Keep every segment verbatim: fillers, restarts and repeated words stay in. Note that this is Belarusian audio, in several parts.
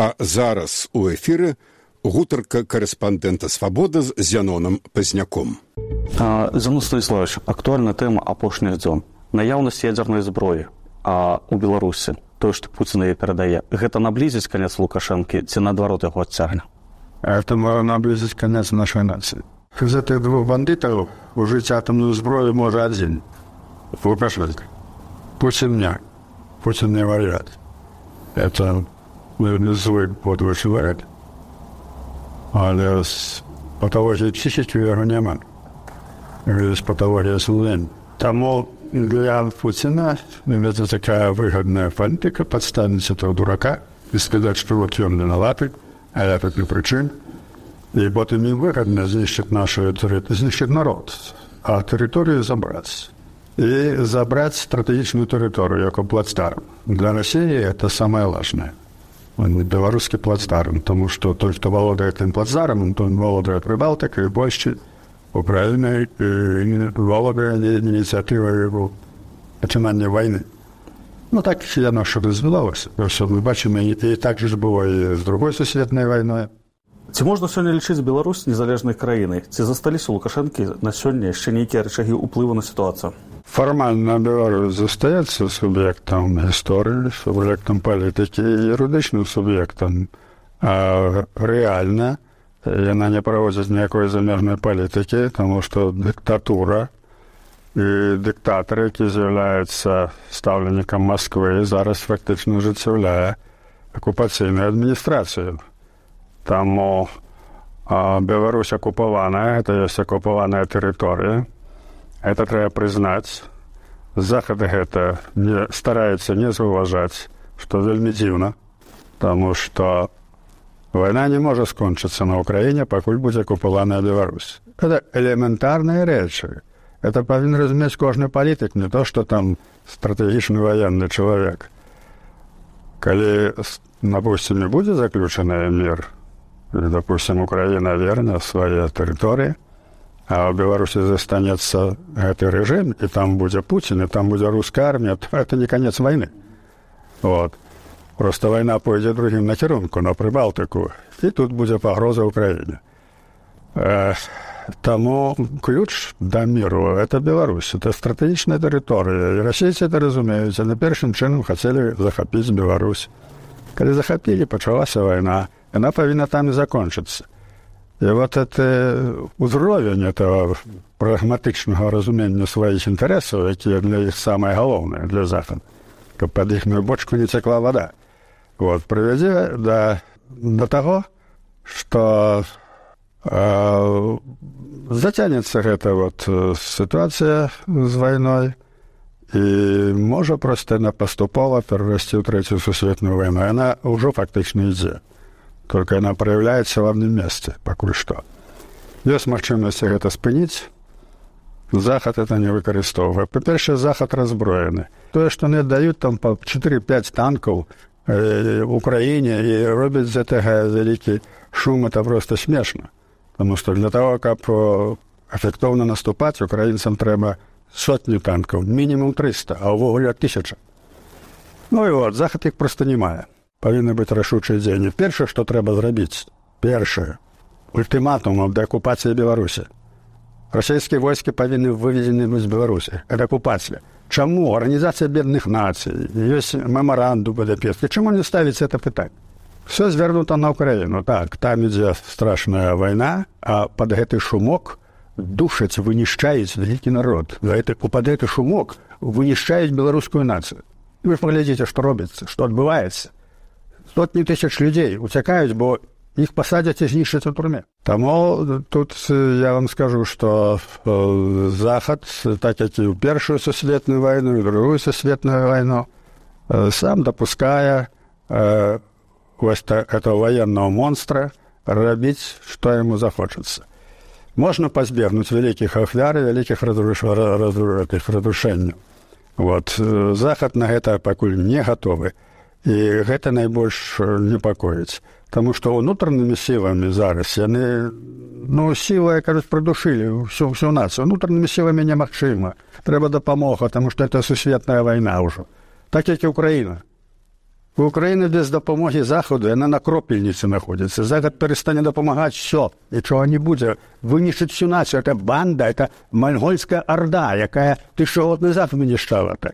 А зараз у эфіры гутарка корэспандэнта «Свабода» з Зянонам Пазняком. Зянон Станіславович, актуальная тэма апошніх дзён. Наяўнасць ядзернай зброі а у Беларусі, тое, што Пуцін яе перадае, гэта наблізіць канец Лукашэнкі ці наадварот яго адцягне? Это наблізіць канец нашай нацыі. З гэтых двух бандытаў ужыць атамную зброю можа адзін. Лукашенко. Пуцін не. Пуцін не варыянт. Это злы подлый человек. Але з патологіяй психікі яго няма. З патологіяй злын. Таму для Путина это такая выгодная политика подставить этого дурака и сказать, что вот он виноват, а я тут не причин. И вот им выгодно знищить нашу территорию, знищить народ, а территорию забрать. И забрать стратегичную территорию, как плацдарм. Для России это самое важное. Белорусский плацдарм, потому что тот, кто володает этим плацдармом, то он володает Прибалтикой, больше Украиной, и володает инициативой его починання війни. Ну так яно що розвивалося. Ось ми бачимо, і, і так же було і з Другою світовою війною. Ці можна сёння лічыць Беларусь незалежнай краінай? Ці засталіся у Лукашэнкі на сёння яшчэ нейкія рычагі ўплыву на сітуацыю? Формально Беларусь застаецца суб'ектам гісторыі, суб'ектам палітыкі і юрыдычным суб'ектам. А рэальна яна не праводзіць ніякой замежнай палітыкі, таму што дыктатура і дыктатар, які з'яўляецца стаўленнікам Масквы, зараз фактычна ажыццяўляе акупацыйную адміністрацыю. Таму а, Беларусь акупаваная, это ёсць акупаваная тэрыторыя. Это трэба прызнаць. Захад гэта не, стараецца не заўважаць, што вельмі дзіўна, таму што вайна не можа скончыцца на Ўкраіне, пакуль будзе акупаваная Беларусь. Это элементарныя рэчы. Это павінен разумець кожны палітык, не то, што там стратэгічны ваенны чалавек. Калі, допустим, не будзе заключаны мір, і, допустим, Украіна верне свае тэрыторыі, а ў Беларусі застанецца гэты рэжым, і там будзе Пуцін, і там будзе руская армія, то это не канец вайны. Вот. Просто вайна пойдзе другім накірунку, на Прыбалтыку, і тут будзе пагроза Украіне. Э, Таму ключ да міру – это Беларусь, это стратэгічная тэрыторыя. І расейцы это разумеюць, а на першым чынам хацелі захапіць Беларусь. Калі захапілі, пачалася вайна, яна павінна там і закончыцца. І вот это узровень этого прагматычнага разумення сваіх інтарэсаў, якія для іх самае галоўнае, для Захада, каб пад іхную бочку не цякла вода. Вот, прывядзе да, да таго, што э, зацянецца гэта вот сітуацыя з вайной, і можа проста яна паступова перарасці ў трэцюю сусветную вайну. Яна ўжо фактычна ідзе. Только яна праяўляецца в адным месцы, пакуль што. Ёсць магчымасць гэта спыніць, Захад это не выкарыстоўвае. Па-першае, Захад раззброены. Тое, што не даюць там па чатыры-пяць танкаў э, в Украіне і робяць з гэтага вялікі шум, это проста смешна. Таму што для таго, каб эфектыўна наступаць, украінцам трэба сотні танкаў, мінімум трыста, а ўвогуле тысяча. Ну і вот, Захад іх проста не мае. Павінны быць рашучыя дзеянні. Першае, што трэба зрабіць, першае, ультыматум ад акупацыі Беларусі. Расійскія войскі павінны выведзены з Беларусі. Это акупацыя. Чаму? Арганізацыя Аб'яднаных Нацый, ёсць мемарандум Будапешт. Чаму не ставіць это пытанне? Все звернута на Украіну. Так, там ідзе страшная вайна, а пад гэты шумок душаць, вынішчаюць вялікі народ. Пад гэты шумок вынішчаюць беларускую нацыю. І вы ж паглядзіце, што робіцца, што адбываецца. Сотні тысяч людзей уцякаюць, бо іх пасадзяць і знішчаць у турме. Таму тут я вам скажу, што Захад, так як і ў Першую сусветную вайну, і Другую сусветную вайну, сам дапускае вось этого военного монстра рабіць, што яму захочацца. Можна пазбегнуць вялікіх ахвяр і вялікіх разрушэнняў. Вот. Захад на гэта пакуль не гатовы. І гэта найбольш непакоіць. Таму што ўнутранымі сіламі зараз яны, ну, сілы, кажуць, прыдушылі ўсю, ўсю нацыю. Унутранымі сіламі немагчыма. Трэба дапамога, таму што гэта сусветная вайна ўжо. Так, як і Украіна. Украина без допомоги Заходу, она на кропельнице находится. Заход перестанет допомагать, все, ничего не будет. Вынесет всю нацию. Это банда, это монгольская орда, якая тысячу год назад вынищала так.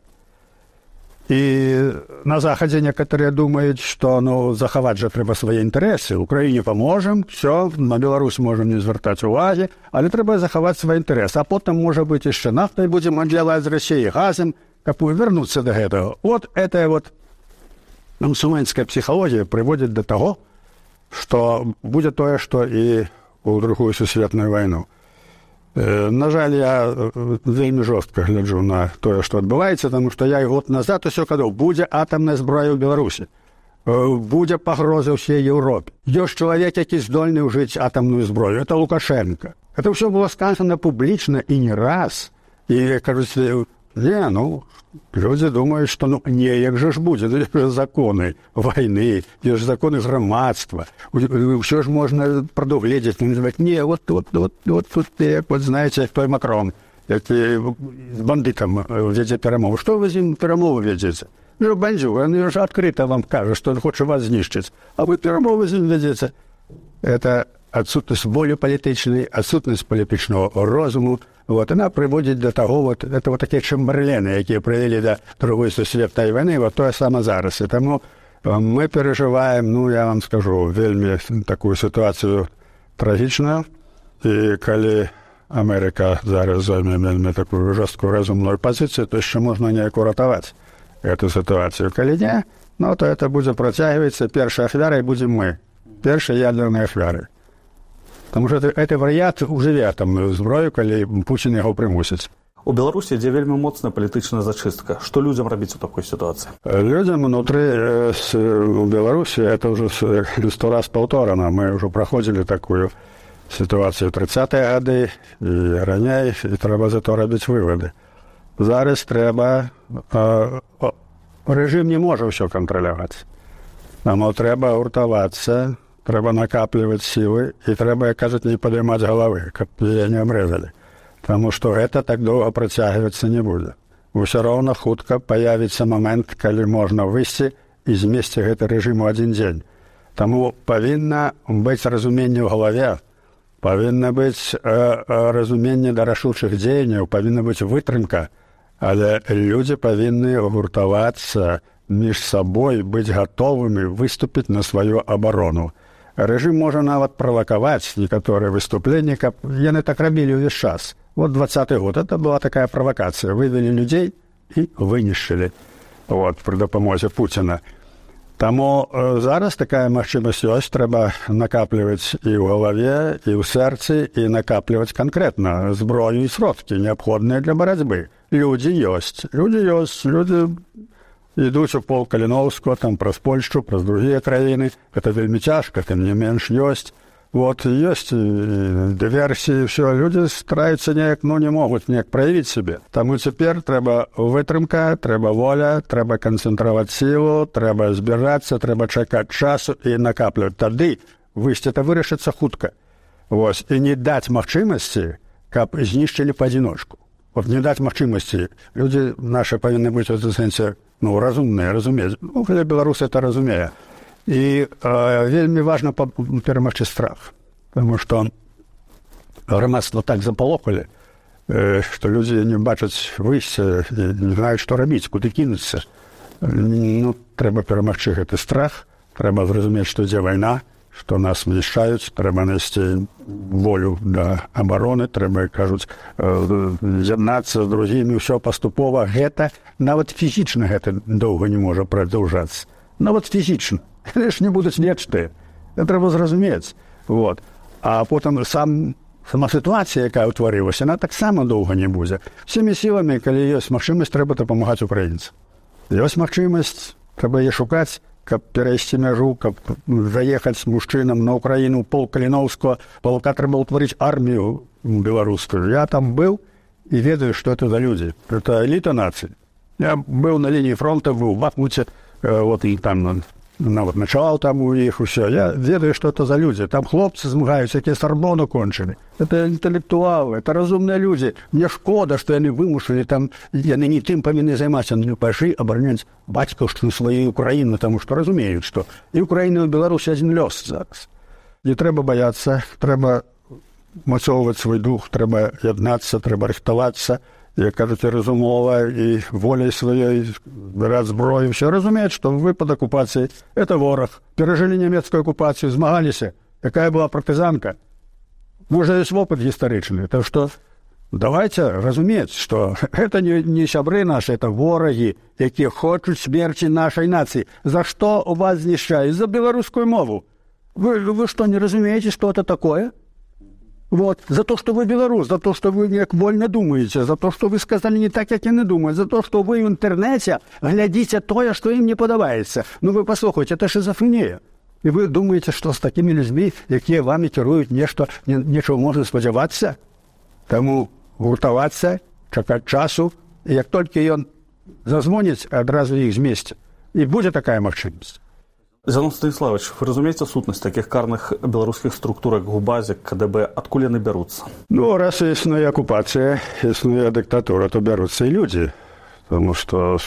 И на Заходе некоторые думают, что ну, заховать же треба свои интересы. Украине поможем, все, на Беларусь можем не звертать уваги, але треба заховать свои интересы. А потом, может быть, еще нафтой будем отделать с Россией, газом, какую вернуться до этого. Вот это вот консументская психология приводит до того, что будет то, что и у Другую Сусветную войну. На жаль, я вельмі жорстка гляджу на тое, што адбываецца, таму што я і год назад усё казаў, будзе атамная зброя ў Беларусі, будзе пагроза ўсей Еўропе. Ёсць чалавек, які здольны ўжыць атамную зброю, это Лукашенко. Это ўсё было сказано публічна і не раз. І кажуць, не, ну, люди думают, что ну, неяк же ж будет, это же законы войны, это же законы громадства, все же можно продугледить, называть, не, вот, вот, вот, вот тут, вот знаете, той Макрон, с бандитом ведет перемову. Что вы с ним перемову ведете? Ну, бандю, он же открыто вам кажет, что он хочет вас знищить, а вы перемову с ним ведете. Это отсутность воли политичной, отсутность политичного розуму. Вот, она приводит до того, вот, это вот такие чемберлены, які привели до Другої Сусветної війни, вот то саме зараз. І тому ми переживаємо, ну, я вам скажу, вельми таку ситуацію трагічну. І коли Америка зараз займе вельми таку жорстку розумну позицію, то ще можна ніяк уратувати цю ситуацію. Коли ні, ну, то це буде протягуватися. Перші ахвяри будемо ми. Перші ядерні ахвяри. Тому що це варіант уживе атомную зброю, коли Путін його примусить. У Беларусі ідзе вельмі моцная палітычная зачистка. Што людзям рабіць у такой ситуации? Людям внутри у Беларуси, это уже сто раз повторено, мы уже проходили такую ситуацию в тридцатые годы и ранее, и треба за то робити виводи. Зараз треба, режим не може все контролювати. Нам треба гуртуватися, треба накапливать силы, и треба, як кажуть, не поднимать головы, как ее не обрезали. Потому что это так долго протягиваться не будет. Все равно хутко появится момент, когда можно выйти из места этого режима один день. Тому повинно быть разумение в голове, повинно быть э, разумение до рашучых деяний, повинна быть вытрымка, але люди повинны гуртоваться между собой, быть готовыми выступить на свою оборону. Режим можа нават правакаваць некаторыя выступленні, каб яны так рабілі ўвесь час. Вот двадцатый год, это была такая провокация. Вывели людей и вынищили вот, при допомозе Путина. Тому э, зараз такая магчымасць ёсць, трэба накапліваць і ў галаве, і ў сэрцы, і накапліваць канкрэтна зброю і сродкі, неабходныя для барацьбы. Людзі ёсць, людзі ёсць, людзі ідуць у пол Каліноўского, там праз Польшчу, праз другія краіны. Это вельмі цяжка, тым не менш ёсць. Вот, ёсць дыверсіі, все, люди стараюцца неяк, ну, не могуць неяк праявіць себе. Таму цяпер трэба вытрымка, трэба воля, трэба канцэнтраваць сілу, трэба збірацца, трэба чакаць часу і накапліваць. Тады выйсці это вырашыцца хутка. Вось, і не даць магчымасці, каб знішчылі поадзіночку. Вот не даць магчымасці. Людзі нашы павінны быць у сэнсе, ну, разумныя, разумець. Ну, для беларусы это разумее. І э, вельмі важна перамагчы страх, потому что грамадства так запалохалі, э, што людзі не бачаць выйсця, не знаюць, што рабіць, куды кінуцца. Ну, трэба перамагчы гэты страх, трэба зразумець, што ідзе вайна, што нас знішчаюць, трэба несці волю да абароны, трэба, кажуць, з'яднацца з другімі, ўсё паступова. Гэта, нават фізічна гэта доўга не можа прадаўжацца. Нават фізічна. Яны ж не будуць вечныя. Це трэба зразумець. Вот. А потым сам, сама сітуацыя, якая ўтварылася, яна таксама доўга не будзе. Всімі сіламі, калі ёсць магчымасць, трэба дапамагаць украінцам. Ёсць магчымасць, трэба яе шукаць, каб перайсці мяжу, каб заехаць мужчынам на Украіну, пол Каліноўского, полка трэба ўтварыць армію беларускую. Я там быў і ведаю, што это за людзі. Это эліта нацыі. Я быў на лінії фронта, быў у Бахмуце, вот и там нават начаваў там у іх усё. Я ведаю, што это за людзі. Там хлопцы змагаюцца, якія Сарбону кончылі. Это інтэлектуалы, это разумныя людзі. Мне шкода, што яны вымушалі там, яны не тым павінны займацца, яны пайшлі абараняць бацькаўшчыну сваю Украіну, таму што разумеюць, што і Украіна і Беларусі адзін лёс зараз. Не трэба баяцца, трэба мацоўваць свой дух, трэба яднацца, трэба рыхтавацца, як кажуць, разумова і воляй сваёй збіраць зброю. Все разумеюць, што выпад акупацыі – это вораг. Перажылі нямецкую акупацыю, змагаліся. Якая была партызанка? Можа, ёсць вопыт гістарычны. Так што давайте разумець, што гэта не, не сябры нашы, это ворагі, якія хочуць смерці нашай нацыі. За што у вас знішчаюць? За беларускую мову. Вы, вы што, не разумееце, што это такое? Вот. За то, что вы белорус, за то, что вы як вольно думаете, за то, что вы сказали не так, як яны думают, за то, что вы в интернете глядите тое, что им не подобается. Ну вы послухайте, это шизофрения. И вы думаете, что с такими людьми, якія вами кірують, нешто, не, нечего можна спадзявацца? Таму гуртавацца, чакаць часу, и як толькі ён зазвоніць, адразу іх змесці. І будзе такая магчымасць. Зянон Станіславович, вы разумееце сутнасць такіх карных беларускіх структур, як ГУБАЗік, КДБ, адкуль яны бяруцца? Ну, раз існуе акупацыя, існуе дыктатура, то бяруцца і людзі. Таму што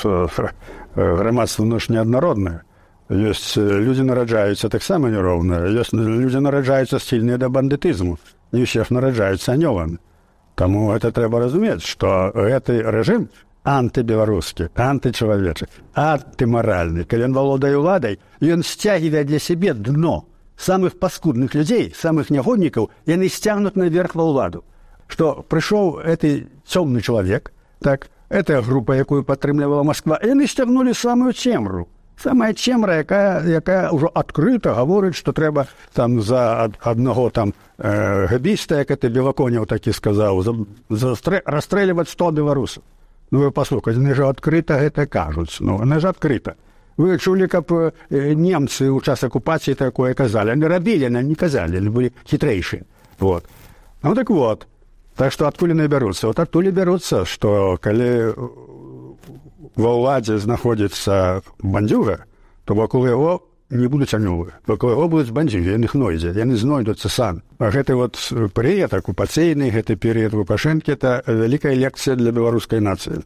грамадства ну, ж неаднароднае. Ёсць людзі нараджаюцца таксама няроўна. Ёсць людзі нараджаюцца схільныя да бандытызму. Не ўсе ж нараджаюцца анёламі. Таму гэта трэба разумець, што гэты рэжым антыбеларускі, антычалавечы, антымаральны. Калі ён валодае ўладай, ён сцягивае для сябе дно. Самых паскудных людзей, самых нягоднікаў, яны сцягнут наверх ва ўладу. Што прыйшоў гэты цёмны чалавек, так, эта група, якую падтрымлівала Масква, яны сцягнулі самую цемру. Самая цемра, якая, якая ўжо адкрыта гаворыць, што трэба там за ад, аднаго там э, габіста, як это Белаконяў такі сказаў, за, за расстрэльваць сто беларусаў. Ну, вы паслухайце, яны ж адкрыта гэта кажуць. Ну, яны ж адкрыта. Вы чулі, каб немцы ў час акупацыі такое казалі. Яны рабілі, яны не казалі, яны былі хітрэйшыя. Вот. Ну, так вот. Так што адкуль яны бяруцца? Вот адтуль бяруцца, што калі ва ўладзе знаходзіцца бандзюга, то вакол яго не будуць анёлы. Вакол яго будуць бандзюгі, яны іх знойдзе, яны знойдуцца сам. А гэты вот перыяд акупацыйны, гэты перыяд Лукашэнкі, это вялікая лекцыя для беларускай нацыі.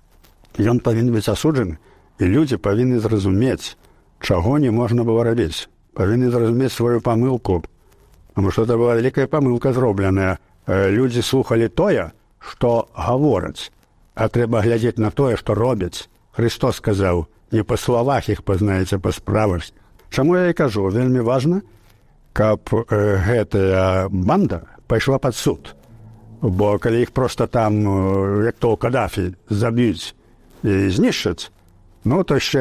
Ён павінен быць асуджаны, і людзі павінны зразумець, чаго не можна было рабіць. Павінны зразумець сваю памылку. Таму што это была вялікая памылка зробленая. Людзі слухалі тое, што гавораць, а трэба глядзець на тое, што робяць. Христос сказаў, не па словах іх пазнаеце, па справах. Чаму я і кажу, вельмі важна, каб э, гэтая банда пайшла пад суд. Бо калі іх проста там, э, як то Кадафі, заб'юць і знішчаць, ну, то ще,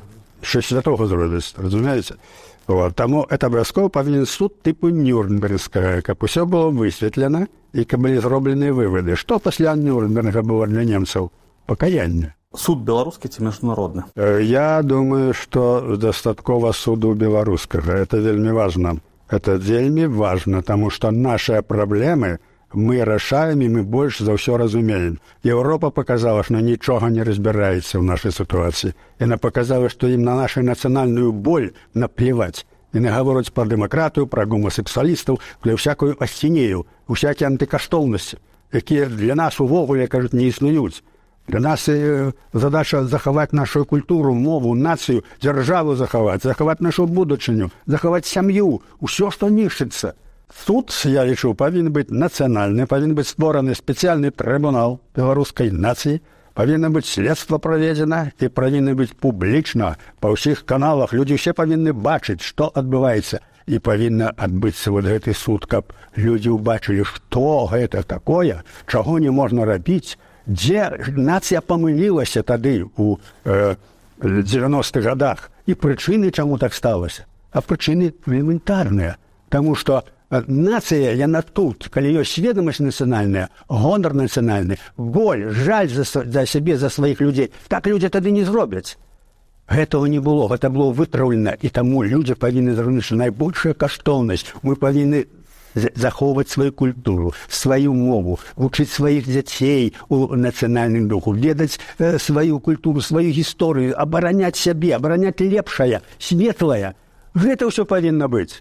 ще святого зробяць, разумееце? Вот. Таму это абавязкова павінен суд типу Нюрнбергскага, каб усё было высветлена і каб былі зробленыя вывады. Што пасля Нюрнберга было для немцаў? Пакаянне. Суд беларускі ці міжнародны? Я думаю, што дастаткова суду беларускага. Это вельмі важна. Это вельмі важна, таму што нашыя праблемы мы рашаем, і мы больш за ўсё разумеем. Еўропа показала, што нічога не разбіраецца ў нашай сітуацыі. Яна показала, што ім на нашу нацыянальную боль наплеваць. Яны гавораць пра дэмакратыю, пра гомасексуалістаў, пра всякую асцінею, усякія антыкаштоўнасці, якія для нас увогуле, кажуць, не існуюць. Для нас э, задача захаваць нашу культуру, мову, нацыю, дзяржаву захаваць, захаваць нашу будучыню, захаваць сям'ю, усё, што нішчыцца. Суд, я лічу, павінен быць нацыянальны, павінен быць створаны спецыяльны трыбунал беларускай нацыі, павінна быць следства праведзена і павінна быць публічна па ўсіх каналах. Людзі ўсе павінны бачыць, што адбываецца. І павінна адбыцца вот гэты суд, каб людзі ўбачылі, што гэта такое, чаго не можна рабіць, дзе нацыя памылілася тады у э, дзевяностых гадах, і прычыны, чаму так сталася. А прычыны элементарныя, таму што нацыя, яна тут, калі ёсць сведамасць нацыянальная, гонар нацыянальны, боль, жаль за, за сябе, за сваіх людзей, так людзі тады не зробяць. Гэтага не было, гэта было вытраўлена, і таму людзі павінны зразумець, што найбольшая каштоўнасць, мы павінны захоўваць сваю культуру, сваю мову, вучыць сваіх дзяцей у нацыянальным духу, ведаць э, сваю культуру, сваю гісторыю, абараняць сябе, абараняць лепшае, светлае. Гэта ўсё павінна быць.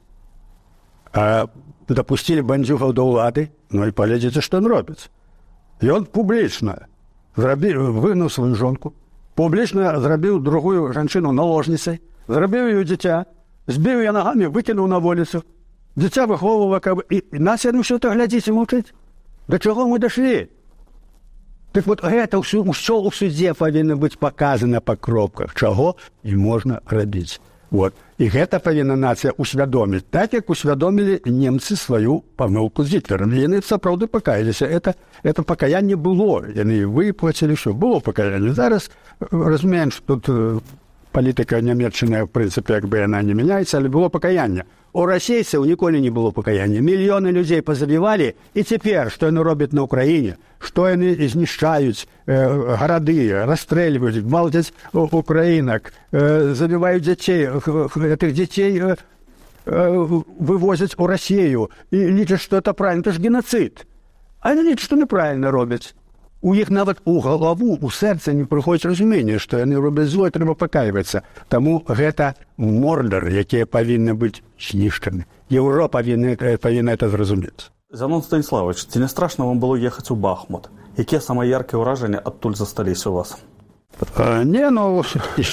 А дапусцілі бандзюгаў да ўлады, ну і паглядзіце, што ён робіць. Ён публічна зрабіў, выгнаў сваю жонку, публічна зрабіў другую жанчыну наложніцай, зрабіў ёй дзіця, збіў яе нагамі, выкінуў на вуліцу. Дзіця выхоўвала, каб... і нас яны ўсё то глядзіць і маўчыць. Да чаго мы дашлі? Так вот гэта ўсё, ўсё ў судзе павінна быць паказана па кропках, чаго і можна рабіць. Вот. І гэта павінна нацыя усвядоміць, так як усвядомілі немцы сваю памылку з Гітлерам. Яны сапраўды пакаяліся. Это, это пакаянне было. Яны выплацілі ўсё. Было пакаянне. Зараз разумеем, што тут палітыка нямецчыная, в прынцыпе, як бы яна не мяняецца, але было пакаянне. У расейцаў ніколі не было пакаяння. Мільёны людзей пазабівалі, і цяпер, што яны робяць на ўкраіне, што яны знішчаюць э, гарады, расстрэльваюць, гвалцяць украінак, э, забіваюць дзяцей, гэтых дзяцей э, э, вывозяць у Расію і лічаць, што это правильно, это ж геноцид. А яны лічаць, што неправильно робяць. У іх нават у галаву, у сэрца не прыходзіць разуменне, што яны робяць зло, і трэба пакайвацца. Таму гэта мордар, якія павінны быць знішчаны. Еўропа павінна, павінна это зразумець. Зянон Станіславович, ці не страшна вам было ехаць у Бахмут? Якія самыя яркія ўражанні адтуль засталіся у вас? А, не, ну,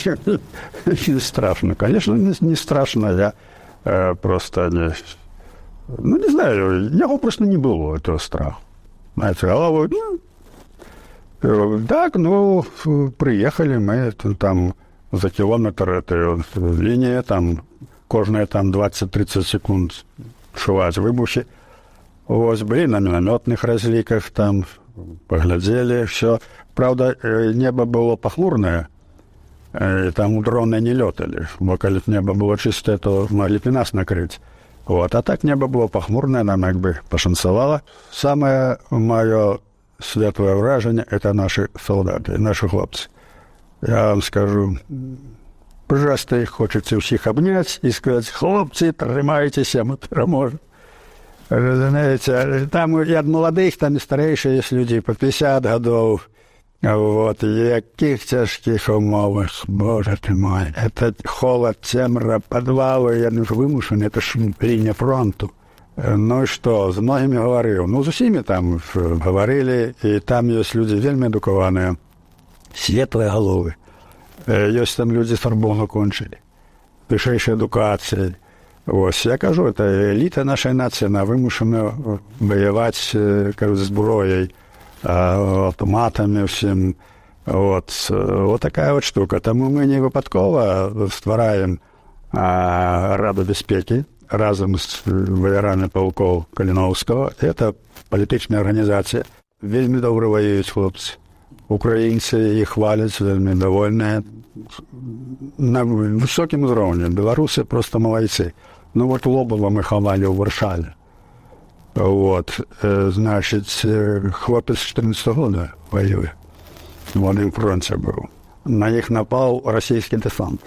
не страшно. Конечно, не, не страшно. Я э, просто не... Ну, не знаю, яго просто не было, этого страху. Знаете, головой, ну, так, ну, приехали мы там за километр этой линии, там, кожные там двадцать-тридцать секунд шувать выбухи. Вот, были на минометных разликах, там, поглядели, все. Правда, небо было похмурное, и там дроны не летали. Если небо было чистое, то могли бы нас накрыть. Вот, а так небо было похмурное, нам как бы пошансовало. Самое мое светлое вражение – это наши солдаты, наши хлопцы. Я вам скажу, просто хочется всех обнять и сказать: хлопцы, тримайтесь, мы переможем. Знаете, там и от молодых, там и старейших есть люди по пятьдесят годов. Вот, и каких тяжких умовах, боже ты мой. Это холод, темра, подвалы, я не вымушен, это ж линия фронту. Ну и что, з многими говорил. Ну, з усіми там говорили, и там есть люди вельми адукованные, светлые головы. Есть там люди Сорбону кончили, высшей адукации. Вот, я кажу, это элита нашей нации, она вымушена воевать, кажу, с зброей, автоматами всем. Вот, вот такая вот штука. Тому мы не випадково створаем а, Раду безпеки разом з воярами полков Каліновського. Это політична організація. Вельми добре воюють хлопці. Українці їх хвалять, вельми довольні. На високому рівні. Білоруси просто молодці. Ну вот Лобова ми ховали у Варшаві. Вот, значить, хлопець з чотирнадцятого года воює. В одному фронті був. На них напав російський десант.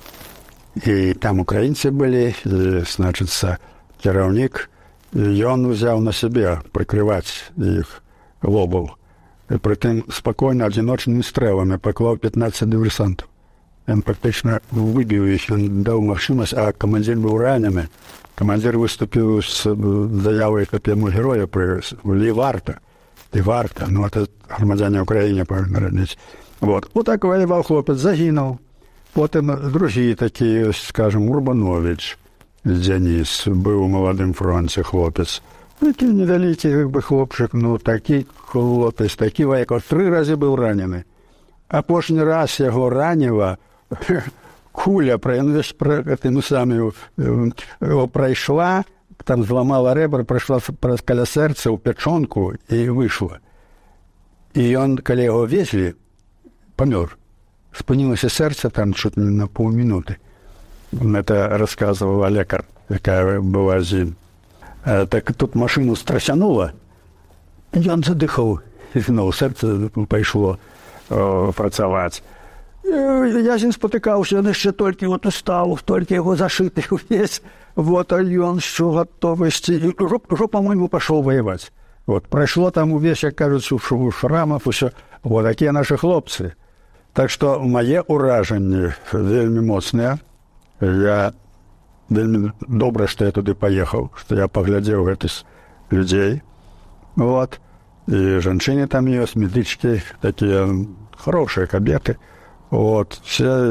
І там українці були, і, значить, керівник, і він взяв на себе прикривати їх Лобов. І при тим спокійно, одиночними стрілами поклав п'ятнадцять диверсантів. Він практично вибив їх, він дав можливість, а командир був ранений. Командир выступил с заявой к этому герою при Ліварта. Ліварта, ну это громадяне України повинні. Вот. Вот так воевал хлопец, загинул. Потом другие такие, скажем, Урбанович Денис, был в молодом фронте хлопец. Такий недалекий как бы хлопчик, ну такий хлопец, такий вояк. Три рази был раненый. А пошний раз його ранило, куля тим самим пройшла, там зламала ребра, пройшла каля серця у печонку і вийшла. І він, коли його везли, помер. Спинилося серце там чуть не на полминуты. Это рассказывал лекар, якая була зим. Так тут машину страсянуло, і він задихав. Знову серце пішло працювати. Я з ім спотыкаўся, ён яшчэ толькі вот устаў, толькі яго зашыты увесь, вот, а ён що гатовы ісці. Ужо, па-мойму, пашоў ваяваць. Вот, прайшло там увесь, як кажуць, у шрамах, усё. Вот такія нашы хлопцы. Так што мае ўражанні вельмі моцныя. Я вельмі добра, што я туды паехаў, што я паглядзеў гэтых людзей. Вот. І жанчыны там ёсць, медычкі, такія хорошыя кабеты. Вот. Все,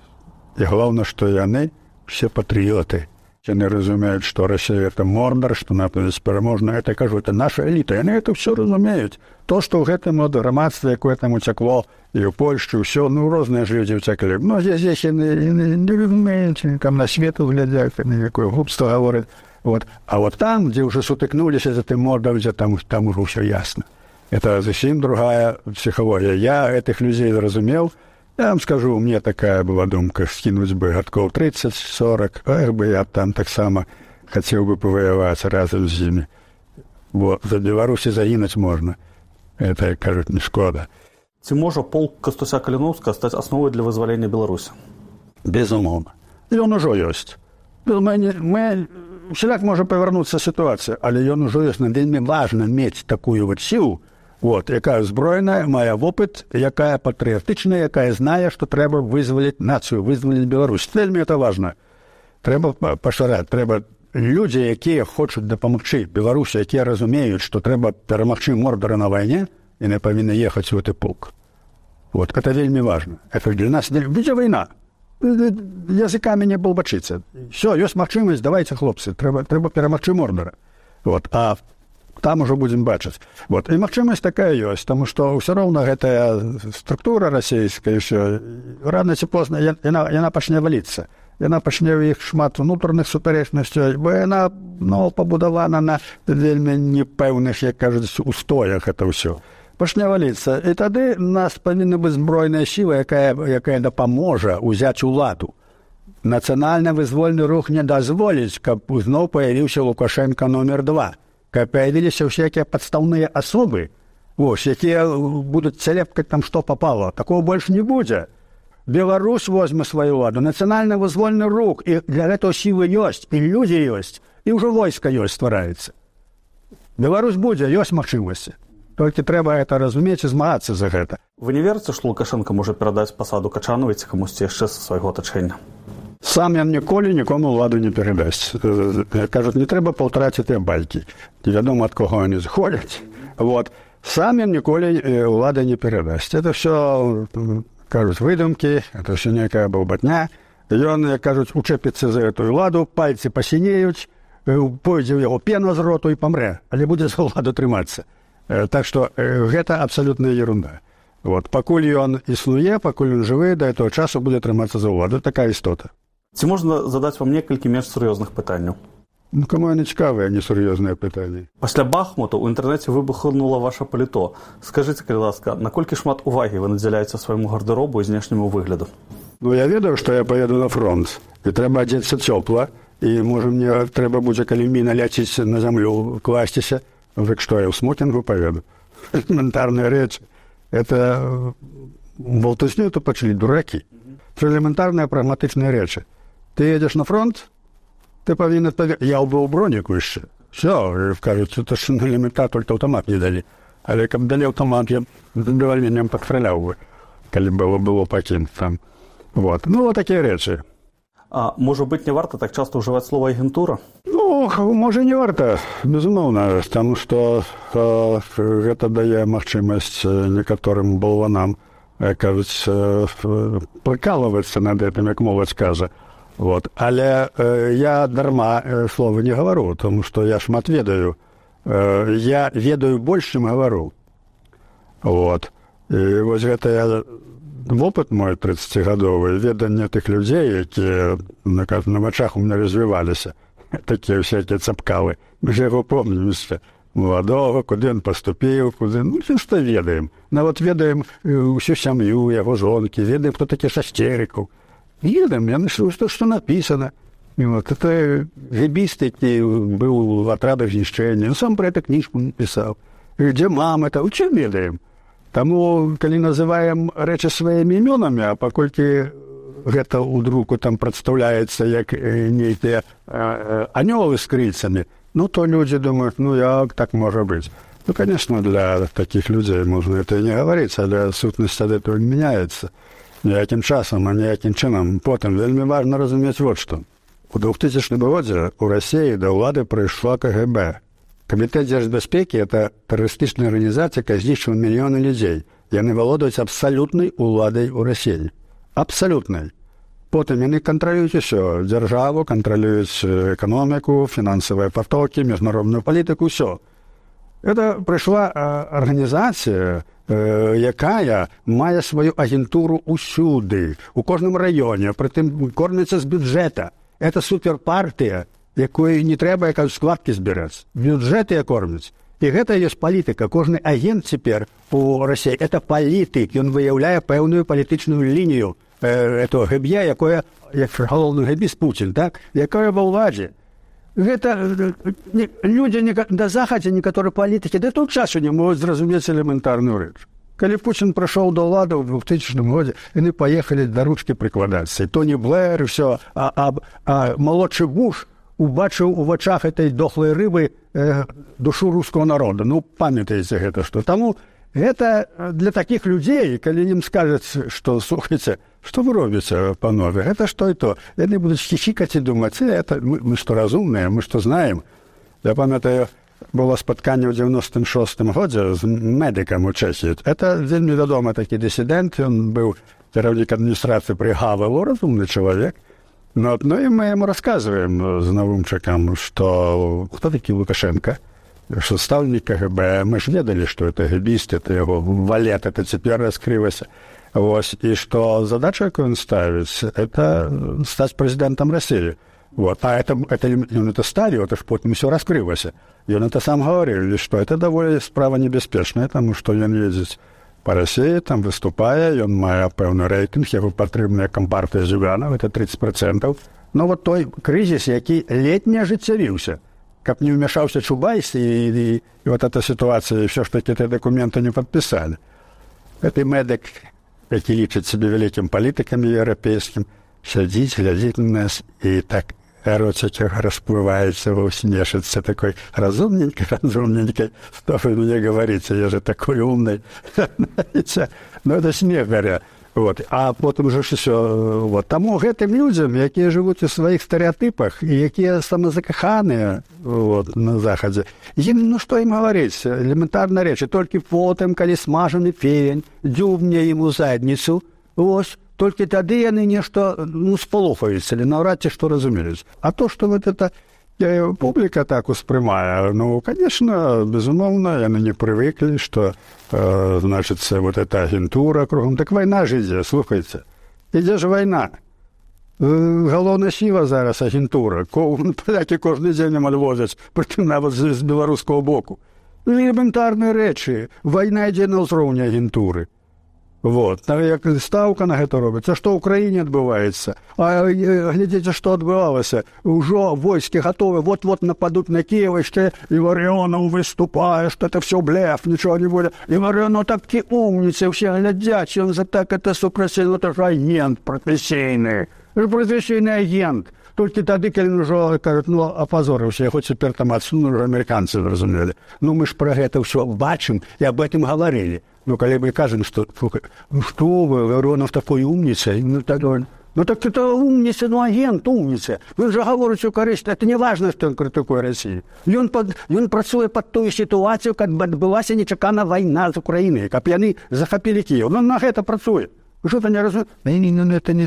і главное, што яны все патрыёты. Яны разумеюць, што Расія — это Мордар, што НАТО беспераможна. Это, кажу, это наша эліта. Яны это все разумеюць. То, што ў гэтым грамадстве, якое там уцякло, і ў Польшчы, ўсё, ну, розныя ж людзі уцяклі. Ну, здесь яны не разумеюць, там на свету глядзяць, якое глупство гавораць. Вот. А вот там, где уже сутыкнулись за тем мордом, там, там уже все ясно. Это совсем другая психология. Я этих людей разумел. Я вам скажу, у меня такая была думка, скинуть бы годков тридцать-сорок, эх бы я там так само хотел бы повоевать разом с ними. Вот. За Беларусь загинуть можно. Это, кажуть, не шкода. Ці можа полк Кастуся Каліноўскага стаць асновай для вызвалення Беларусі? Безумоўна. І ён ужо ёсць. Мы, мы всяк можа павярнуцца сітуацыя, але ён ужо ёсць. Нам вельмі важна мець такую вот сілу, вот, якая зброеная, мае вопыт, якая патрыятычная, якая знае, што трэба вызваліць нацыю, вызваліць Беларусь. Вельмі это важна. Трэба пашыраць, трэба людзі, якія хочуць дапамагчы Беларусі, якія разумеюць, што трэба перамагчы Мордара на вайне, і не павінны ехаць у гэты полк. Вот, это вельмі важна. Это для нас будзе вайна. Языкамі не балбачыцца. Все, ёсць магчымасць, давайте, хлопцы, трэба, трэба перамагчы Мордара. Вот, а там ужо будзем бачыць. Вот, і магчымасць такая ёсць, таму што ўсё роўна гэтая структура расійская, ўсё, рана ці позна, яна, яна пачне валіцца. Яна пачне ў іх шмат унутраных супярэчнасцей, бо яна, ну, пабудавана на вельмі непэўных, як кажуць, устоях это ўсё. Пачне валіцца. І тады у нас павінна быць збройная сіла, якая, якая дапаможа ўзяць уладу. Нацыянальна-вызвольны рух не дазволіць, каб зноў паявіўся Лукашенко номер два, каб паявіліся всякія падстаўныя асобы, вось, якія будуць цялепкаць там што папало. Такого больш не будзе. Беларусь возьме сваю ладу, нацыянальна-вызвольны рух, і для гэтага сілы ёсць, і людзі ёсць, і ўжо войска ёсць, ствараецца. Беларусь будзе, ёсць магчымасці. Толькі трэба это разумець і змагацца за гэта. Вы не верыце, што Лукашенко можа перадаць пасаду Качановай ці камусьці яшчэ са свайго атачэння? Сам ён ніколі нікому ўладу не перадасць. Кажуць, не трэба паўтараць тыя балькі. Невядома, ад каго яны зыходзяць. Вот. Сам ён ніколі ўлады не перадасць. Это все, кажуць, выдумкі, это все некая балбатня. Ён, як кажуць, учэпіцца за эту ўладу, пальцы пасінеюць, пойдзе ў яго пена з роту і памрэ, але будзе за ўладу трымацца. Так што гэта абсалютная ерунда. Вот. Пакуль ён існуе, пакуль ён жывы, да этого часу будзе трымацца за ўладу. Такая істота. Ці можна задаць вам некалькі менш сур'ёзных пытанняў? Ну, каму яны цікавыя, а не сур'ёзныя пытанні. Пасля Бахмуту ў інтэрнэце выбухнула ваша паліто. Скажыце, калі ласка, наколькі шмат увагі вы надзяляеце свайму гардэробу і знешняму выгляду? Ну, я ведаю, што я паеду на фронт. І трэба адзецца цёпла. І, можа, мне трэба будзе, калі міна ляціць на зямлю, класціся. Так что, я в смокингу поеду? Элементарная речь. Это болтусню то почли дураки. Это элементарная прагматичная речь. Ты едешь на фронт, ты повинен... Я был бронику еще. Все, кажется, это же элементарно, только автомат не дали. Але как дали автомат, я задовольнением подстрелял бы, коли было, было покинуть там. Вот. Ну, вот такие речи. А можа быць, не варта так часта ўжываць слова агентура? Ну, можа, не варта, безумоўна, таму што э, гэта дае магчымасць некаторым балванам, э, кажуць, э, прыкалвацца над гэтым, як моладзь кажа. Вот. Але э, я дарма э, слова не гавару, таму што я шмат ведаю. Э, я ведаю больш, чым гавару. Вот. І вось гэта я... Вопыт мой тридцацігадовы, веданне тых людзей, якія на, на вачах у меня развіваліся, такія всякие цапкалы. Мы ж яго помнім яшчэ маладога, куды ён паступіў, куды... Ну, што ведаем. Нават ведаем усю сям'ю, яго жонкі, ведаем, хто такі Шасцерыкаў. Ведаем, яны што, што напісана. І вот, это гэбіст, які быў у атрадах знішчэння, он сам про эту кніжку напісаў. І дзе мама, это, у чым ведаем? Таму, калі называем рэчы сваімі імёнамі, а паколькі гэта ў друку там прадстаўляецца як нейкія анёлы з крыльцамі, ну, то людзі думаюць, ну, як так можа быць? Ну, конечно, для таких людей можно это и не говорить, але сутнасць ад этого не меняется. Ніякім часам, а ніякім чынам. Потым вельмі важна разумець вот што. У двухтысячным годзе ў Расіі да ўлады прыйшла ка гэ бэ. Камітэт дзяржбяспекі – это тэрарыстычная арганізацыя, якая знішчыла мільёны людзей. Яны валодаюць абсалютнай уладай у Расіі. Абсалютнай. Потым яны кантралююць усё. Дзяржаву, кантралююць эканоміку, фінансавыя патокі, міжнародную палітыку, усё. Это прыйшла арганізацыя, якая мае сваю агентуру ўсюды, у кожным раёне, прытым корміцца з бюджэта. Это суперпартыя, якой не трэба як складкі збіраць. Бюджэты кормяць. І гэта ёсць палітыка. Кожны агент цяпер у Расіі – это палітык. Ён выяўляе пэўную палітычную лінію этого гэб'я, якое, як галоўны гэбіст Пуцін, так? Якое ва ўладзе. Гэта людзі на захадзе, некаторыя палітыкі, да тут часу не могуць зразумець элементарную рэч. Калі Пуцін прыйшоў да ўлады ў двухтысячным годзе, яны паехалі да ручкі прыкладацца. І Тоні Блэр, і ўсё. А, а, а малодшы Буш убачыў у вачах этой дохлай рыбы э, душу рускага народа. Ну, памятаеце гэта, што. Таму гэта для такіх людзей, калі ім скажуць, што, слухайце, што вы робіце, панове, гэта што і то. Яны будуць хіхікаць і думаць, это, мы, мы што разумныя, мы што знаем. Я памятаю, было спатканне ў дзевяностым шостым годзе з медыкам у Чэхіі. Это вельмі вядомы такі дысідэнт, ён быў кіраўнік адміністрацыі пры Гавелу, разумны чалавек. Ну, ну і мы яму расказваем з навумчыкам, што хто такі Лукашенко, што стаўнік ка гэ бэ, мы ж ведалі, што это гэбіст, это яго валет, это цяпер раскрылася. Вось, і што задача, якую ён ставіць, это стаць прэзідэнтам Расіі. Вот. А это, это, ён это ставіў, это ж потым усё раскрылася. Ён это сам гаварыў, што это даволі справа небяспечная, таму што ён ездзіць па Расіі, там выступае, ён мае пэўны рэйтынг, яго падтрымная кампартыя Зюганова, это тридцать процентов. Но вот той крызіс, які ледь не ажыццявіўся, каб не ўмяшаўся Чубайс, і, і, і вот эта сітуацыя, і ўсё ж такі ты дакументы не падпісалі. Гэты медык, які лічыць сябе вялікім палітыкам еўрапейскім, сядзіць, глядзіць на нас, і так ротик расплывается, усмешится такой разумненький, разумненький, что вы мне говорите, я же такой умный. Ну, это смех, говоря. Вот. А потым же ўсё. Вот. Таму гэтым людзям, якія жывуць у сваіх стэрэатыпах і якія самазакаханыя вот, на захадзе, ім, ну што ім гаварыць? Элементарная рэч. І толькі потым, калі смажаны февень дзюбне ім у задніцу, вось, толькі тады яны нешта ну, спалохаюцца, але наўрад ці што разумеюць. А то, што вот эта э, публіка так успрымае, ну, конечно, безумоўна, яны не прывыклі, што, э, значыцца, вот эта агентура кругом. Так вайна ж ідзе, слухайце. Ідзе ж вайна. Э, галоўная сіла зараз агентура. Палякі кожны дзень амаль возяць, прытым нават з, з беларускага боку. Элементарныя рэчы. Вайна ідзе на ўзроўні агентуры. Вот. Як стаўка на гэта робіцца, што ў краіне адбываецца. А глядзіце, што адбывалася. Ужо войскі гатовы, вот-вот нападуць на Кіева, яшчэ Іварыёнаў выступае, што это все блеф, нічого не будзе. Іварыёнаў такі умніцы, ўсе глядзяць, ён за так это супрацівны, это ж агент прафесійны. Прафесійны агент. Толькі тады, калі ўжо, кажуць, ну, апазорыўся, хоць цяпер там адсунули, амерыканцы зразумелі. Ну, мы ж пра гэта ўсё бачым і аб гэтым гаварылі. Ну, калі мы кажем, что, ну, что вы, Воронов такой умница, ну, так, ну, так это умница, ну, агент умница. Вы же говорите, корысть, это не важно, что он критикує Росію. Він, под, він працює під тою ситуацію, як відбулася нечакана війна з Україною, як яны захопили Київ. Ну, на это працює. Вы что-то не разумеете? Не, не, не, это не...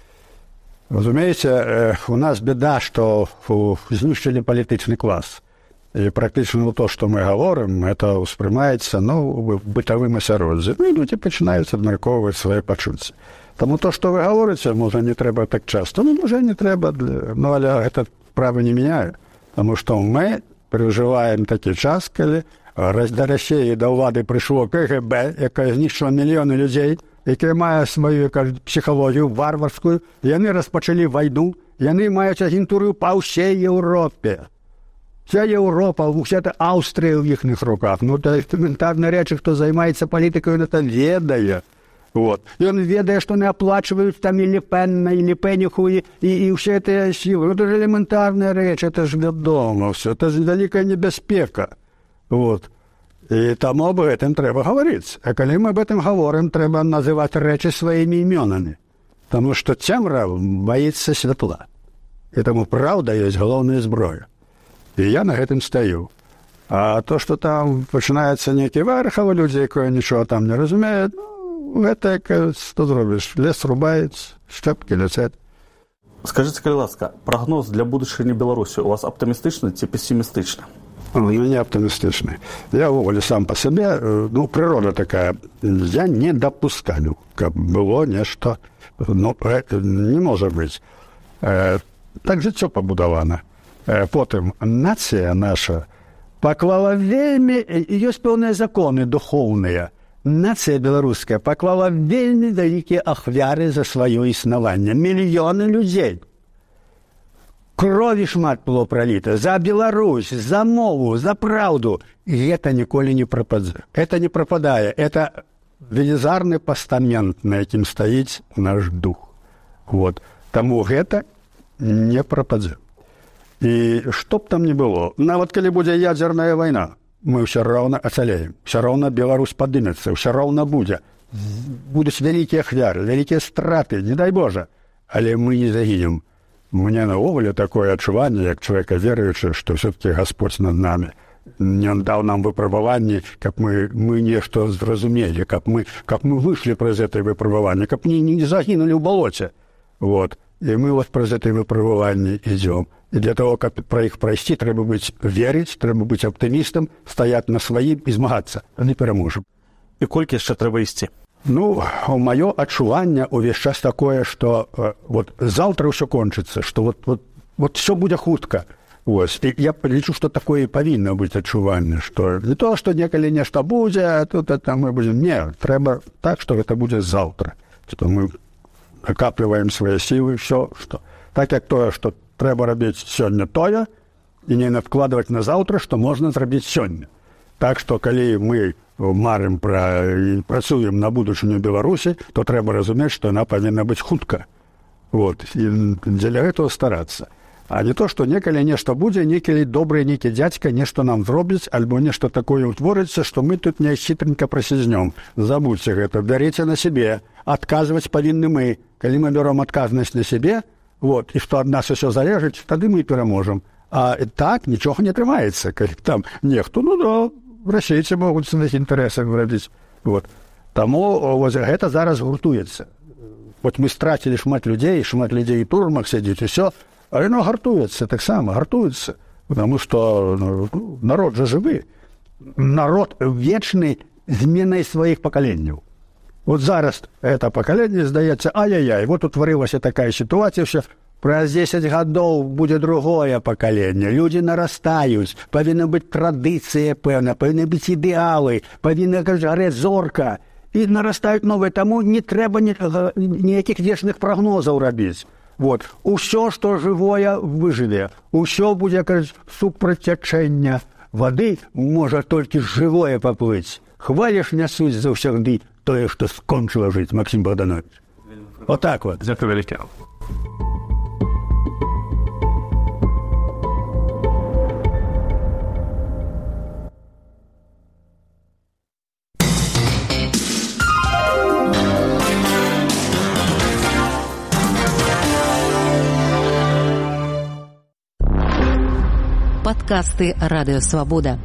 Разумеете, у нас беда, что знищили політичний клас. І практично то, що ми говоримо, це усприймається, ну, в бытовому асяроддзі. Ну, і люди починають обмірковувати свої почуття. Тому то, що ви говорите, може, не треба так часто. Ну, може, не треба, для... ну, але це право не міняє. Тому що ми переживаємо такий час, коли до Росії, до влади прийшло ка ге бе, яке знищило мільйони людей, яке має свою, як кажуть, психологію варварську, і вони розпочали війну, і вони мають агентуру по всій Європі. Вся Європа, вся Австрія в їхніх руках. Ну, це елементарні речі, хто займається політикою, він це ведає. Вот. И он, ведая, что не оплачивают там и Лепен, и Лепениху, и, и, и все это силы. Это же элементарная речь, это же ведомо все. Это же великая небезпека. Вот. И тому об этом треба говорить. А коли мы об этом говорим, треба называть речи своими именами. Потому что темра боится светла. И тому правда есть головная зброя. И я на этом стою. А то, что там починается некий верхов, люди, які нічого там не розуміють, ну, це, що зробиш? Лес рубається, щепки летять. Скажите, калі ласка, прогноз для будущего Беларуси у вас оптимистичный чи пессимистичный? У меня оптимистичный. Я уволю сам по себе, ну, природа такая. Я не допускаю, как было нечто, но это не может быть. Так життя побудовано. Потім нація наша поклала вельми, есть певные законы духовные. Нация белорусская поклала вельми великие ахвяры за свое існування. Миллионы людей. Крові шмат было пролито за Беларусь, за мову, за правду. И это николи не пропадает. Это не пропадает. Это велизарный постамент, на яким стоит наш дух. Вот. Тому это не пропадет. И что б там ни было, нават калі будзе ядерная война, мы все равно оцалеем, все равно Беларусь подымется, все равно будет. Будут великие ахвяры, великие страты, не дай Боже. Але мы не загинем. Мне наогуле такое адчуванне, як человека веруючы, что все-таки Господь над нами. Не дал нам выпрабаванні, каб мы, мы нешто зразумелі, каб мы, каб мы вышли праз этой выпрабаванні, каб не, не загинули в болоте. Вот. И мы вот праз этой выпрабаванні идем. И для того, как про их пройти, треба быть верить, треба быть оптимистом, стоять на своим и змагаться. А не переможем. И колькі яшчэ трэба ісці? Ну, мое адчуванне увесь час такое, что э, вот завтра все кончится, что вот, вот, вот все будет хутка. Вот. И я лічу, что такое и повинно быть адчуванне, что не то, что некалі нешта будет, а тут это мы будем. Нет, треба так, что это будет завтра. Что мы накапливаем свои силы, все, что так як тое, что трэба рабіць сёння тое, і не надкладваць на заўтра, што можна зрабіць сёння. Так што, калі мы марым пра і працуем на будучыню Беларусі, то трэба разумець, што яна павінна быць хутка. Вот. І дзеля гэтага старацца. А не то, што некалі нешта будзе, некалі добры нейкі дзядзька нешта нам зробіць, альбо нешта такое ўтворыцца, што мы тут не хітренька прасізнём. Забудьце гэта, бярыце на сябе. Адказваць павінны мы. Калі мы бяром адказнасць на сябе, вот, и что от нас все залежит, тогда мы переможем. А так ничего не атрымаецца. Калі там нехто, ну да, расейцы могуць на інтарэсах рабіць. Вот. Таму вот, гэта зараз гуртуецца. Вот мы страцілі шмат людзей, шмат людзей і турмах сядзіць, і все, але оно гартуецца таксама, гартуецца. Потому что ну, народ же жывы. Народ вечны зменай сваіх пакаленняў. Вот зараз это поколение здаецца, ай-яй-яй, вот утварылася такая ситуация, что праз десять гадоў будзе другое поколение. Люди нарастаюць, павінна быць традыцыя пэўна, павінны быць ідэалы, павінна гарэць зорка. І нарастаюць новые, таму не трэба ніякіх вечных прогнозаў рабіць. Вот. Усё, што жывое, выжыве. Усё будзе, кажуць, супрацячэння вады, можа толькі жывое паплыць. Хваліш нясуць заўсягды тое, што скончыла жыць, Максим Богданович. Вот так вот. Дзякуй вялікі. Подкасты «Радио Свобода».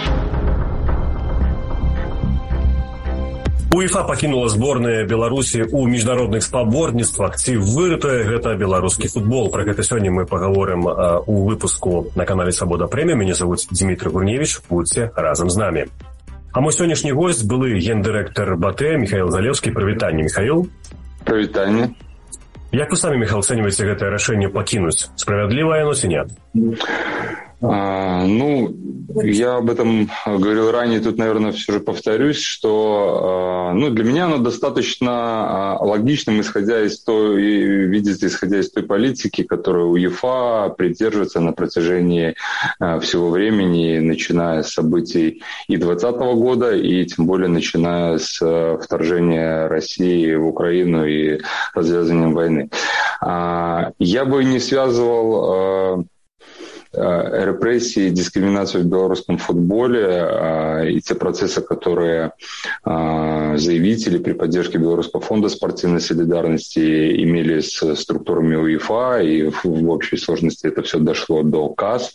УЕФА пакінула зборная Беларусі ў міжнародных спаборніцтвах. Ці вырытае гэта беларускі футбол? Пра гэта сёння мы пагаворым а, у выпуску на канале Свабода Прэмія. Мяне зовут Дмітрий Гурневич. Будьце разам з намі. А мой сённяшні гость былы гендырэктар БАТЭ Михаил Залеўскі. Прывітанне, Михаил. Прывітанне. Як вы самі, Михаил, ацэньваеце гэтае рашэнне пакінуць? Справядлівае яно ці не? А, ну, я об этом говорил ранее, тут, наверное, все же повторюсь, что ну, для меня оно достаточно логичным, исходя из той, видите, исходя из той политики, которую УЕФА придерживается на протяжении всего времени, начиная с событий и двадцатого года, и тем более начиная с вторжения России в Украину и развязыванием войны. Я бы не связывал репрессии и дискриминацию в белорусском футболе и те процессы, которые заявители при поддержке Белорусского фонда спортивной солидарности имели с структурами УЕФА, и в общей сложности это все дошло до КАС.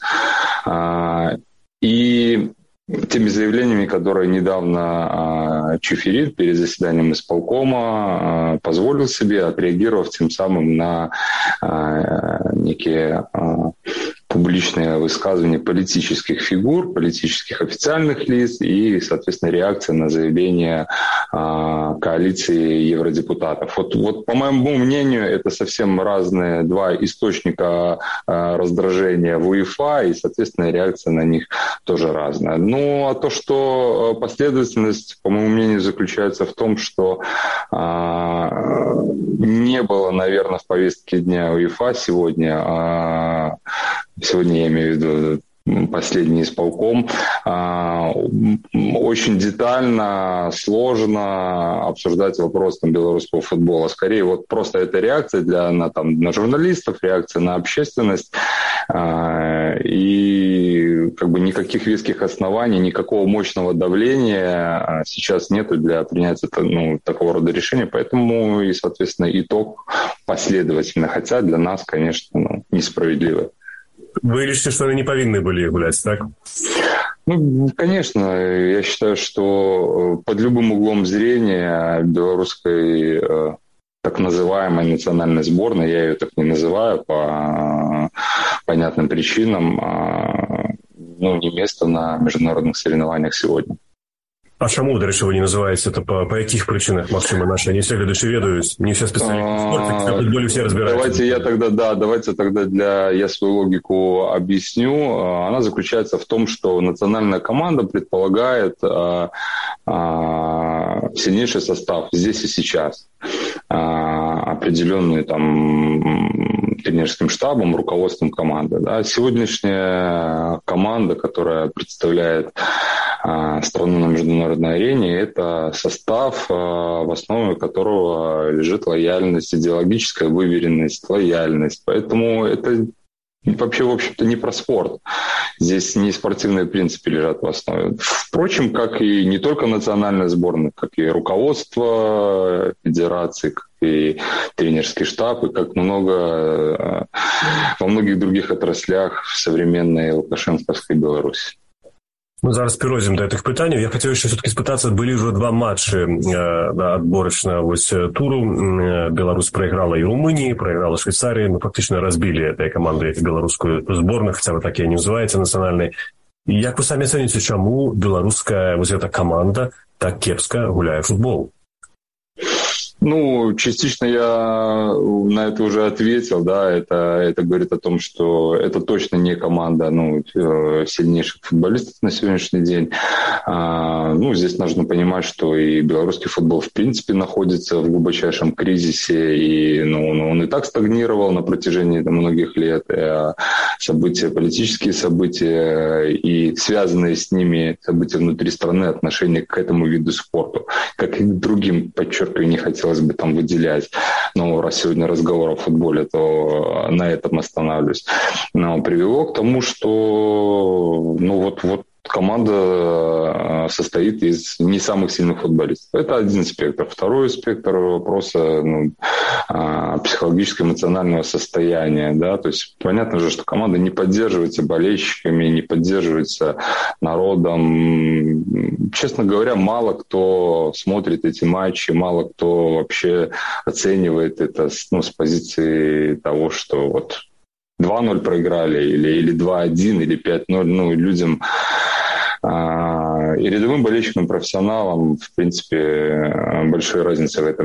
И теми заявлениями, которые недавно Чуферин перед заседанием исполкома позволил себе, отреагировав тем самым на некие публичные высказывания политических фигур, политических официальных лиц и, соответственно, реакция на заявление э, коалиции евродепутатов. Вот, вот, по моему мнению, это совсем разные два источника э, раздражения в УЕФА, и, соответственно, реакция на них тоже разная. Ну, а то, что последовательность, по моему мнению, заключается в том, что э, не было, наверное, в повестке дня УЕФА сегодня э, Сегодня я имею в виду последний исполком, очень детально, сложно обсуждать вопрос там, белорусского футбола. Скорее, вот просто это реакция для, на, там, на журналистов, реакция на общественность. И как бы никаких веских оснований, никакого мощного давления сейчас нету для принятия ну, такого рода решения. Поэтому и, соответственно, итог последовательный. Хотя для нас, конечно, ну, несправедливый. Вы лічыце, што яны не павінны былі гуляць, так? Ну, конечно, я считаю, что под любым углом зрения белорусской так называемой национальной сборной, я ее так не называю по понятным причинам, ну, не место на международных соревнованиях сегодня. А чаму, дарэчы, вы не называеце это па, па якіх прычынах, магчыма, наши не все гледачы ведаюць, не все специалисты в спорте, в футболе все разбираются. Давайте я тогда, да, давайте тогда для, я свою логику объясню. Она заключается в том, что национальная команда предполагает а, а, сильнейший состав здесь и сейчас, а, определенный там тренерским штабом, руководством команды. Да. Сегодняшняя команда, которая представляет страну на международной арене, это состав, в основе которого лежит лояльность, идеологическая выверенность, лояльность. Поэтому это вообще, в общем-то, не про спорт. Здесь не спортивные принципы лежат в основе. Впрочем, как и не только национальная сборная, как и руководство федерации, как и тренерский штаб, и как много во многих других отраслях в современной лукашенковской Беларуси. Ну, зараз перейдем до этих пытаний. Я хотел еще все-таки спытаться, были уже два матча э, отборочного вот, туру. Беларусь проиграла и Румынии, проиграла Швейцарии. Ну, фактически разбили этой командой белорусскую сборную, хотя бы так и не называется национальной. И как вы сами оцените, чему белорусская вот эта команда так кепска гуляет в футбол? Ну, частично я на это уже ответил, да, это, это говорит о том, что это точно не команда, ну, сильнейших футболистов на сегодняшний день. А, ну, здесь нужно понимать, что и белорусский футбол в принципе находится в глубочайшем кризисе, и, ну, он, он и так стагнировал на протяжении там, многих лет. И события, политические события и связанные с ними события внутри страны, отношение к этому виду спорта, как и к другим, подчеркиваю, не хотелось бы там выделять. Но раз сегодня разговор о футболе, то на этом останавливаюсь. Но привело к тому, что ну вот, вот команда состоит из не самых сильных футболистов. Это один спектр. Второй спектр вопроса ну, психологическо-эмоционального состояния. Да? То есть понятно же, что команда не поддерживается болельщиками, не поддерживается народом. Честно говоря, мало кто смотрит эти матчи, мало кто вообще оценивает это ну, с позиции того, что вот два ноль проиграли, или, или два один, или пять ноль. Ну, людям и рядовым болельщикам, профессионалам, в принципе, большой разницы в этом не видят. Ну и, в общем-то,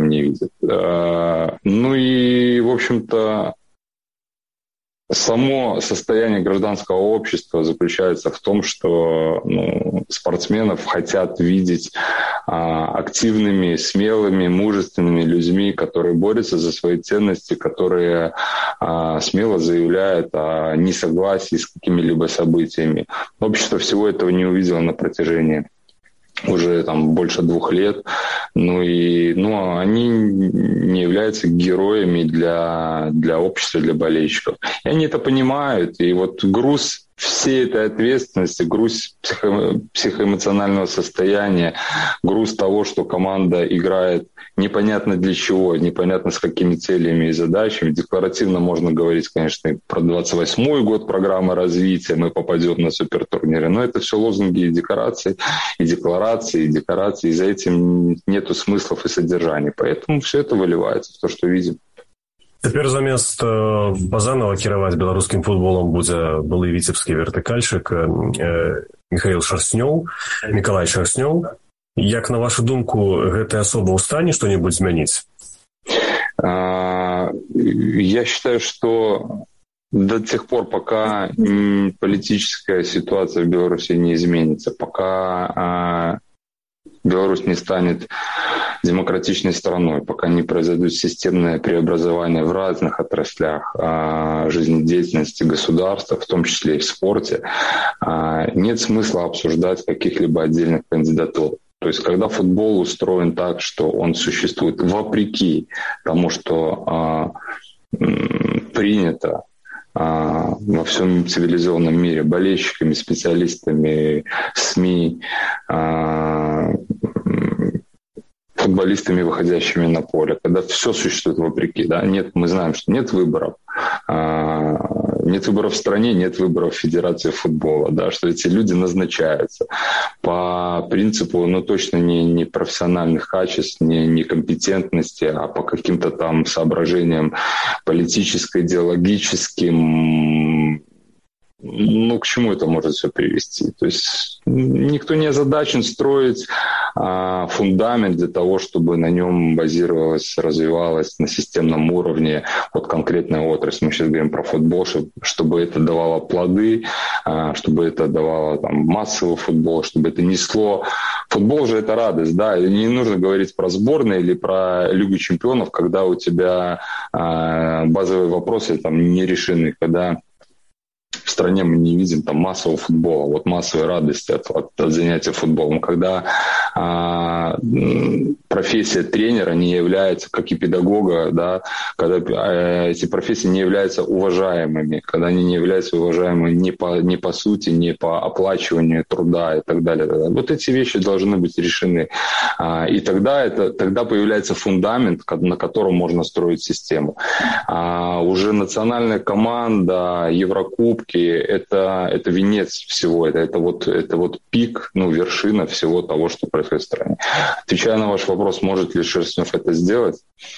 само состояние гражданского общества заключается в том, что ну, спортсменов хотят видеть а, активными, смелыми, мужественными людьми, которые борются за свои ценности, которые а, смело заявляют о несогласии с какими-либо событиями. Общество всего этого не увидело на протяжении уже там больше двух лет. Ну и ну, они не являются героями для, для общества, для болельщиков. И они это понимают. И вот груз всей этой ответственности, груз психо- психоэмоционального состояния, груз того, что команда играет непонятно для чего, непонятно с какими целями и задачами. Декларативно можно говорить, конечно, про двадцать восьмой год программы развития, мы попадем на супертурниры, но это все лозунги и декорации, и декларации, и декорации, и за этим нету смыслов и содержания. Поэтому все это выливается в то, что видим. Цяпер замест Базанова кіраваць беларускім футболам будзе былы віцебскі вертыкальшык Михаил Шарснёў, Миколай Шарснёў. Як, на вашу думку, гэтая асоба ў стане што-небудзь змяніць? Я считаю, что до тех пор, пока политическая ситуация в Беларуси не изменится, пока Беларусь не станет демократичной страной, пока не произойдут системные преобразования в разных отраслях жизнедеятельности государства, в том числе и в спорте, нет смысла обсуждать каких-либо отдельных кандидатур. То есть, когда футбол устроен так, что он существует вопреки тому, что принято во всем цивилизованном мире болельщиками, специалистами, СМИ, футболистами, выходящими на поле, когда все существует вопреки, да, нет, мы знаем, что нет выборов, нет выборов в стране, нет выборов в Федерации футбола, да, что эти люди назначаются по принципу, ну, точно не, не профессиональных качеств, не, не компетентности, а по каким-то там соображениям политическо-идеологическим. Ну, к чему это может все привести? То есть никто не озадачен строить а, фундамент для того, чтобы на нем базировалась, развивалась на системном уровне вот конкретная отрасль. Мы сейчас говорим про футбол, чтобы это давало плоды, а, чтобы это давало там, массовый футбол, чтобы это несло. Футбол же это радость, да, и не нужно говорить про сборные или про Лигу чемпионов, когда у тебя а, базовые вопросы там не решены, когда в стране мы не видим там массового футбола, вот массовой радости от, от, от занятия футболом, когда а, профессия тренера не является, как и педагога, да, когда а, эти профессии не являются уважаемыми, когда они не являются уважаемыми ни по, ни по сути, ни по оплачиванию труда и так далее. Вот эти вещи должны быть решены. А, и тогда, это, тогда появляется фундамент, на котором можно строить систему. А, уже национальная команда, Еврокубки, Это, это венец всего, это, это, вот, это вот пик, ну, вершина всего того, что происходит в стране. Отвечая на ваш вопрос, может ли Шерстнёв это сделать?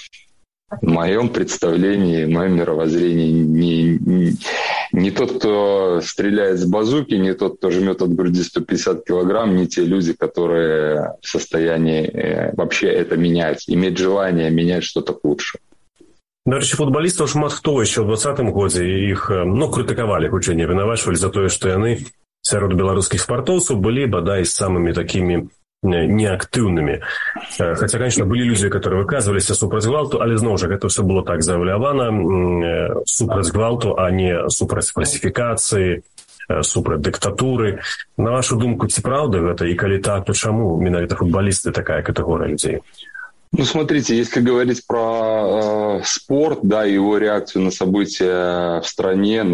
В моем представлении, в моем мировоззрении не, не, не тот, кто стреляет с базуки, не тот, кто жмет от груди сто пятьдесят килограмм, не те люди, которые в состоянии вообще это менять, иметь желание менять что-то к лучшему. До речі, футболістаў шмат хто яшчэ ў двадцатым годзе іх, ну, крытыкавалі, хутчэй не вінавачвалі за тое, што яны сярод беларускіх спартоўцаў былі, бадай, самымі такімі неактыўнымі. Хаця, конечно, былі людзі, которые выказваліся супраць гвалту, але, зноў жа, гэта ўсё было так заяўлявана, супраць гвалту, а не супраць фальсіфікацыі, супраць дыктатуры. На вашу думку, ці праўда гэта? І калі так, то чаму менавіта футболісты такая катэгорыя людзей? Ну, смотрите, если говорить про э, спорт, да, его реакцию на события в стране,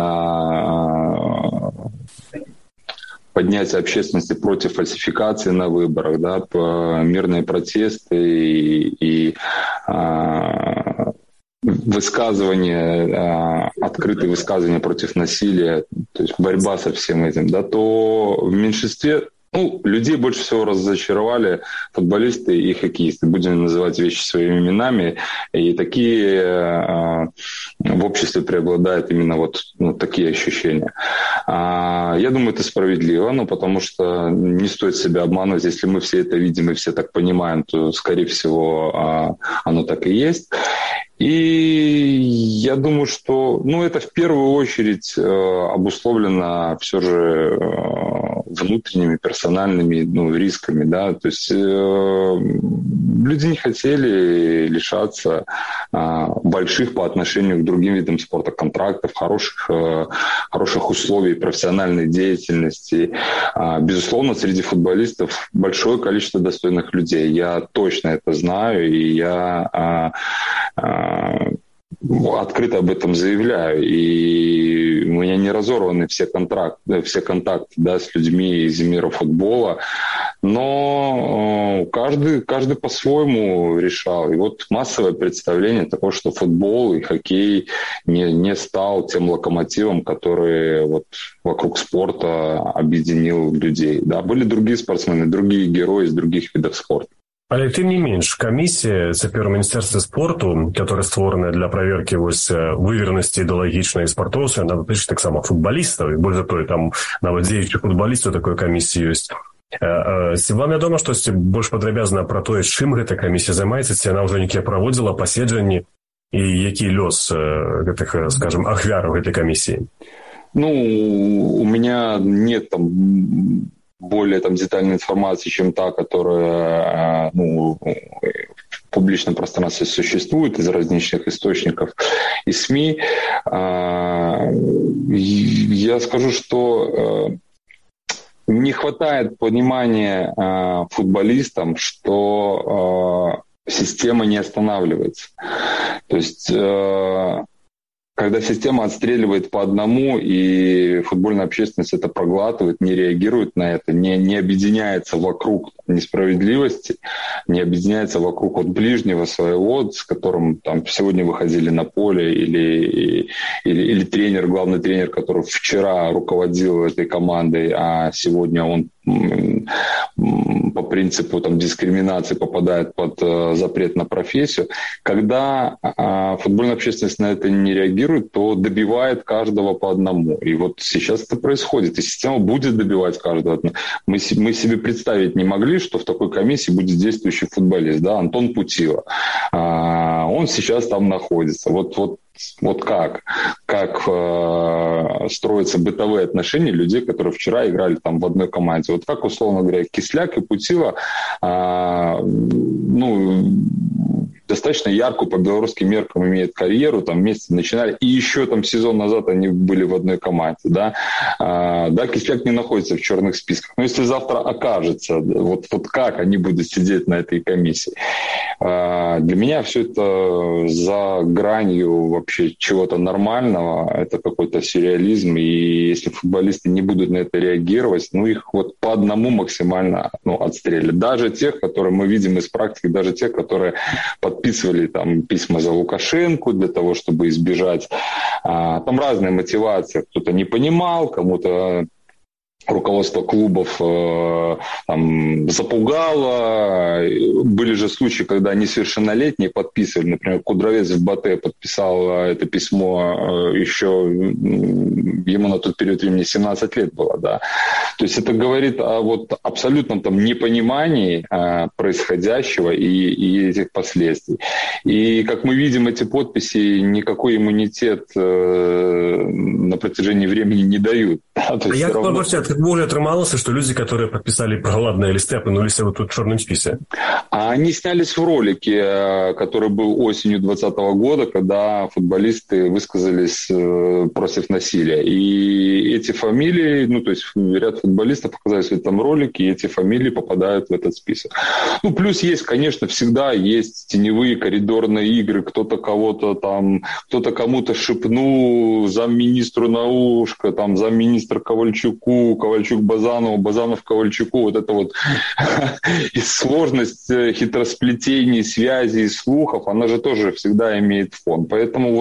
на э, поднятие общественности против фальсификации на выборах, да, мирные протесты и, и э, высказывания, э, открытые высказывания против насилия, то есть борьба со всем этим, да, то в меньшинстве... Ну, людей больше всего разочаровали футболисты и хоккеисты. Будем называть вещи своими именами. И такие э, в обществе преобладают именно вот ну, такие ощущения. А, я думаю, это справедливо, ну, потому что не стоит себя обманывать. Если мы все это видим и все так понимаем, то, скорее всего, а, оно так и есть. И я думаю, что ну, это в первую очередь обусловлено все же внутренними персональными ну, рисками. Да? То есть люди не хотели лишаться больших по отношению к другим видам спорта контрактов, хороших, хороших условий профессиональной деятельности. Безусловно, среди футболистов большое количество достойных людей. Я точно это знаю, и я открыто об этом заявляю. И у меня не разорваны все контракты, все контакты да, с людьми из мира футбола. Но каждый, каждый по-своему решал. И вот массовое представление того, что футбол и хоккей не, не стал тем локомотивом, который вот вокруг спорта объединил людей. Да, были другие спортсмены, другие герои из других видов спорта. Але тым не менш, камісія цяпер у Міністэрстве спорту, которая створаная для праверкі вось выверенасці ідэалагічнай спартоўцаў, яна датычыць таксама футбалістаў, і больш за тое, там нават дзеючых футбалістаў такой камісіі ёсць. Ці вам вядома штосьці больш падрабязна пра тое, чым гэта камісія займаецца, ці яна ўжо нейкія праводзіла паседжанні і які лёс гэтых, скажем, ахвяраў гэтай камісіі? Ну, у меня нет там более там, детальной информации, чем та, которая ну, в публичном пространстве существует из различных источников и СМИ. Я скажу, что не хватает понимания футболистам, что система не останавливается. То есть когда система отстреливает по одному, и футбольная общественность это проглатывает, не реагирует на это, не, не объединяется вокруг несправедливости, не объединяется вокруг вот ближнего своего, с которым там сегодня выходили на поле, или, или, или тренер, главный тренер, который вчера руководил этой командой, а сегодня он по принципу там, дискриминации попадает под э, запрет на профессию. Когда э, футбольная общественность на это не реагирует, то добивает каждого по одному. И вот сейчас это происходит. И система будет добивать каждого. Мы, мы себе представить не могли, что в такой комиссии будет действующий футболист. Да? Антон Путила. А, он сейчас там находится. Вот, вот Вот как, как э, строятся бытовые отношения людей, которые вчера играли там в одной команде. Вот как, условно говоря, Кисляк и Путила э, ну, достаточно яркую по белорусским меркам имеют карьеру, там вместе начинали, и еще там сезон назад они были в одной команде. Да, э, да Кисляк не находится в черных списках. Но если завтра окажется, вот, вот как они будут сидеть на этой комиссии. Э, для меня все это за гранью вообще чего-то нормального, это какой-то сюрреализм, и если футболисты не будут на это реагировать, ну их вот по одному максимально ну, отстрелят. Даже тех, которые мы видим из практики, даже тех, которые подписывали там письма за Лукашенко для того, чтобы избежать. А, там разные мотивации. Кто-то не понимал, кому-то руководство клубов э, там, запугало. Были же случаи, когда несовершеннолетние подписывали. Например, Кудровец в Батэ подписал это письмо э, еще, ему на тот период времени семнадцать лет было. Да. То есть это говорит о вот, абсолютном там, непонимании э, происходящего и, и этих последствий. И, как мы видим, эти подписи никакой иммунитет э, на протяжении времени не дают. Да. То есть а равно... более атрымалася, что люди, которые подписали праладные листы, опынулись вот тут в черном списке? А они снялись в ролике, который был осенью двадцатого года, когда футболисты высказались против насилия. И эти фамилии, ну, то есть ряд футболистов оказались в этом ролике, и эти фамилии попадают в этот список. Ну, плюс есть, конечно, всегда есть теневые коридорные игры, кто-то кого-то там, кто-то кому-то шепнул, замминистру на ушко, там, замминистра Ковальчуку, Ковальчук Базанову, Базанов Ковальчуку, вот это вот и сложность хитросплетений, связей, слухов, она же тоже всегда имеет фон. Поэтому вот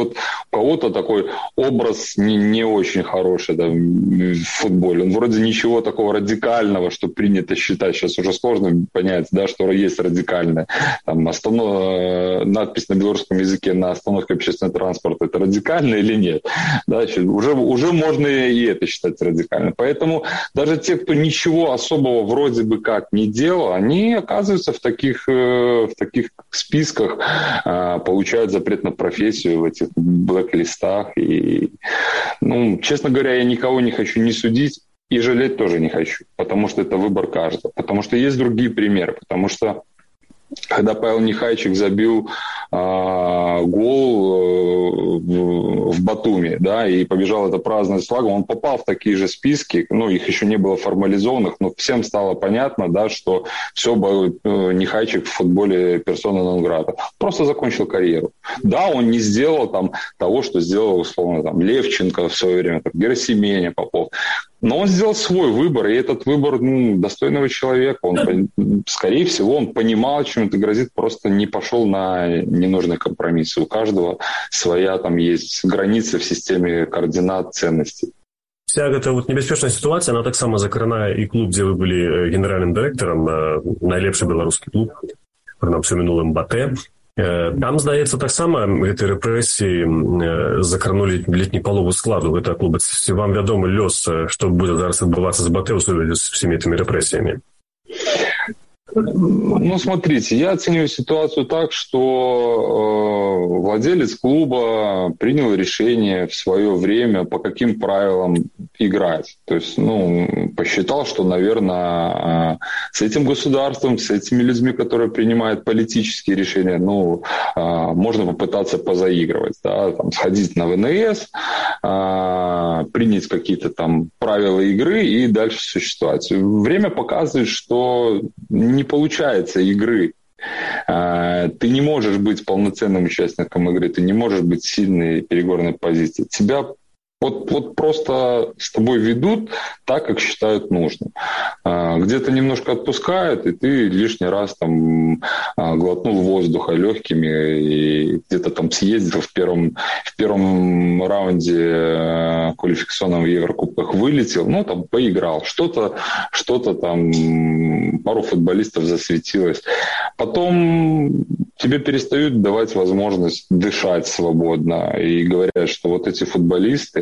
У кого-то такой образ не, не очень хороший да, в футболе. Он вроде ничего такого радикального, что принято считать. Сейчас уже сложно понять, да, что есть радикальное. Там, останов... Надпись на белорусском языке на остановке общественного транспорта, это радикально или нет? Да, уже, уже можно и это считать радикальным. Поэтому даже те, кто ничего особого вроде бы как не делал, они оказываются в таких, в таких списках, получают запрет на профессию в этих блэк-листах. И, ну, честно говоря, я никого не хочу не судить и жалеть тоже не хочу, потому что это выбор каждого. Потому что есть другие примеры, потому что когда Павел Нехайчик забил э, гол э, в Батуми, да, и побежал это праздновать с флагом, он попал в такие же списки, ну, их еще не было формализованных, но всем стало понятно, да, что все, э, Нехайчик в футболе персона нон-грата. Просто закончил карьеру. Да, он не сделал там того, что сделал, условно, там, Левченко в свое время, там, Герасименко, Попов. Но он сделал свой выбор, и этот выбор ну, достойного человека. Он, скорее всего, он понимал, чем это грозит, просто не пошел на ненужные компромиссы. У каждого своя там есть граница в системе координат ценностей. Вся эта вот небяспечная ситуация, она таксама закранае і клуб, дзе вы былі генеральным дырэктарам, найлепшы беларускі клуб, прынамсі ў мінулым БАТЭ. Там, здаецца, таксама гэтай рэпрэсіі закранулі летні палову складу гэтага клуба. Ці вам вядомы лёс, што будзе зараз адбывацца з БАТЭ ў сувязі з всеми этими рэпрэсіямі? Ну, смотрите, я оцениваю ситуацию так, что э, владелец клуба принял решение в свое время, по каким правилам играть. То есть, ну, посчитал, что, наверное, э, с этим государством, с этими людьми, которые принимают политические решения, ну, э, можно попытаться позаигрывать, да, там, сходить на ВНС, э, принять какие-то там правила игры и дальше существовать. Время показывает, что не получается игры. Ты не можешь быть полноценным участником игры, ты не можешь быть в сильной переговорной позиции. Тебя вот, вот просто с тобой ведут так, как считают нужным. Где-то немножко отпускают, и ты лишний раз там глотнул воздуха легкими и где-то там съездил в первом, в первом раунде квалификационном в Еврокубках, вылетел, ну там поиграл, что-то, что-то там, пару футболистов засветилось. Потом тебе перестают давать возможность дышать свободно и говорят, что вот эти футболисты,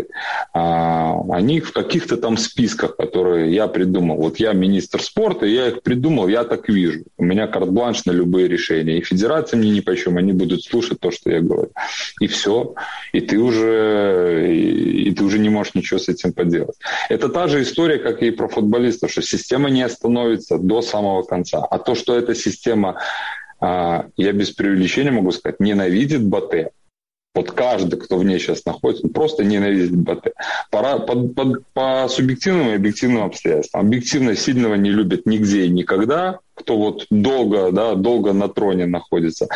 они в каких-то там списках, которые я придумал. Вот я министр спорта, я их придумал, я так вижу. У меня карт-бланш на любые решения. И федерация мне нипочем, они будут слушать то, что я говорю. И все. И ты уже, и, и ты уже не можешь ничего с этим поделать. Это та же история, как и про футболистов, что система не остановится до самого конца. А то, что эта система, я без преувеличения могу сказать, ненавидит БАТЭ. Вот каждый, кто в ней сейчас находится, он просто ненавидит БАТЭ. По, по, по, по субъективным и объективным обстоятельствам. Объективно сильного не любят нигде и никогда, кто вот долго, да, долго на троне находится.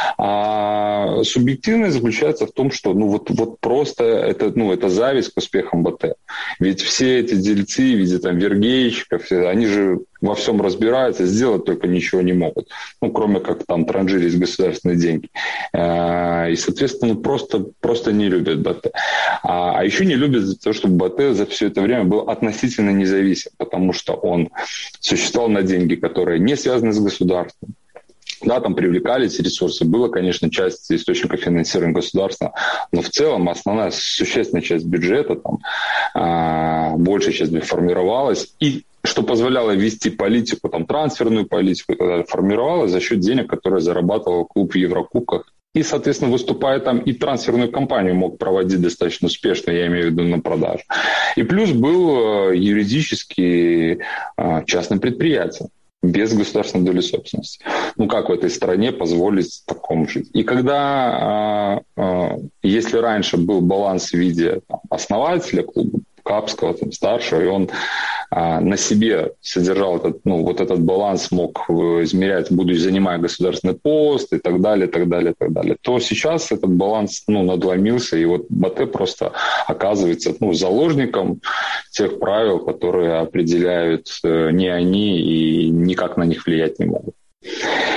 А субъективное заключается в том, что ну, вот, вот просто это, ну, это зависть к успехам БАТЭ. Ведь все эти дельцы в виде там, Вергейчиков, они же во всем разбираются, сделать только ничего не могут. Ну, кроме как там транжирить государственные деньги. И, соответственно, просто, просто не любят БАТЭ. А, а еще не любят за то, чтобы БАТЭ за все это время был относительно независим, потому что он существовал на деньги, которые не связаны с государством. Да, там привлекались ресурсы, было, конечно, часть источников финансирования государства, но в целом основная существенная часть бюджета, там, э, большая часть формировалась, и что позволяло вести политику, там, трансферную политику, и так далее, формировалась за счет денег, которые зарабатывал клуб в Еврокубках. И, соответственно, выступая там, и трансферную кампанию мог проводить достаточно успешно, я имею в виду на продажу. И плюс был юридически частным предприятием, без государственной доли собственности. Ну, как в этой стране позволить такому жить? И когда, если раньше был баланс в виде там, основателя клуба, Капского, там, старшего, и он а, на себе содержал этот, ну, вот этот баланс, мог измерять, будучи занимая государственный пост и так далее, так далее, так далее, то сейчас этот баланс ну, надломился, и вот БАТЭ просто оказывается ну, заложником тех правил, которые определяют не они и никак на них влиять не могут.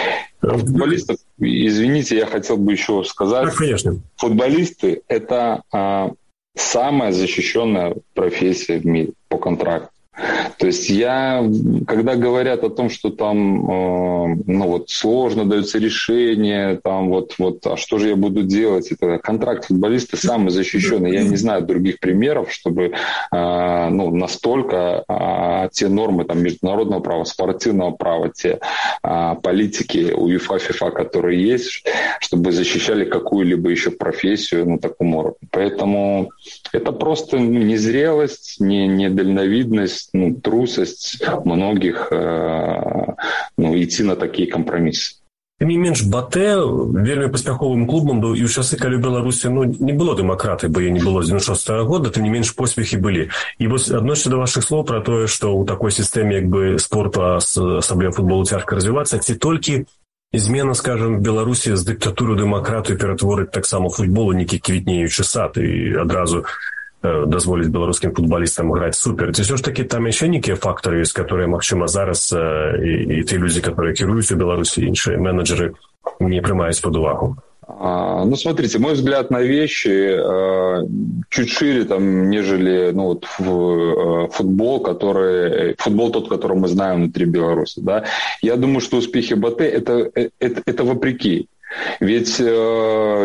Футболистов, извините, я хотел бы еще сказать. Так, конечно. Футболисты – это а, самая защищенная профессия в мире по контракту. То есть я, когда говорят о том, что там э, ну вот, сложно даются решения, там вот, вот, а что же я буду делать, это контракт футболиста самый защищенный. Я не знаю других примеров, чтобы э, ну, настолько э, те нормы там, международного права, спортивного права, те э, политики УЕФА, ФИФА, которые есть, чтобы защищали какую-либо еще профессию на таком уровне. Поэтому это просто ну, незрелость, не, недальновидность, ну, трусость многих э, ну, идти на такие компромиссы. Тым не менш, БАТЭ вельмі паспяховым клубам быў і ў часы, калі ў Беларусі ну, не было дэмакраты, бо яе не было з дзевяносто шостого года, тым не менш поспехі былі. І вось адносіцца да вашых слоў пра тое, што ў такой сістэме як бы спорту, асабліва футболу, цяжка развівацца, ці толькі змена, скажем, в Беларусі з дыктатуры дэмакратыю ператворыць таксама футбол у нейкі квітнеючы сад і адразу дазволіць беларускім футбалістам граць супер. Ці ўсё ж такі там яшчэ нейкія фактары ёсць, которые, магчыма, зараз і, і ті людзі, которые кіруюць у Беларусі, іншыя менеджеры не прымаюць под увагу? А, ну, смотрите, мой взгляд на вещи а, чуть шире, там, нежели ну, вот, в, а, футбол, который, футбол тот, который мы знаем внутри Беларуси. Да? Я думаю, что успехи БАТЭ это, это, это вопреки. Ведь а,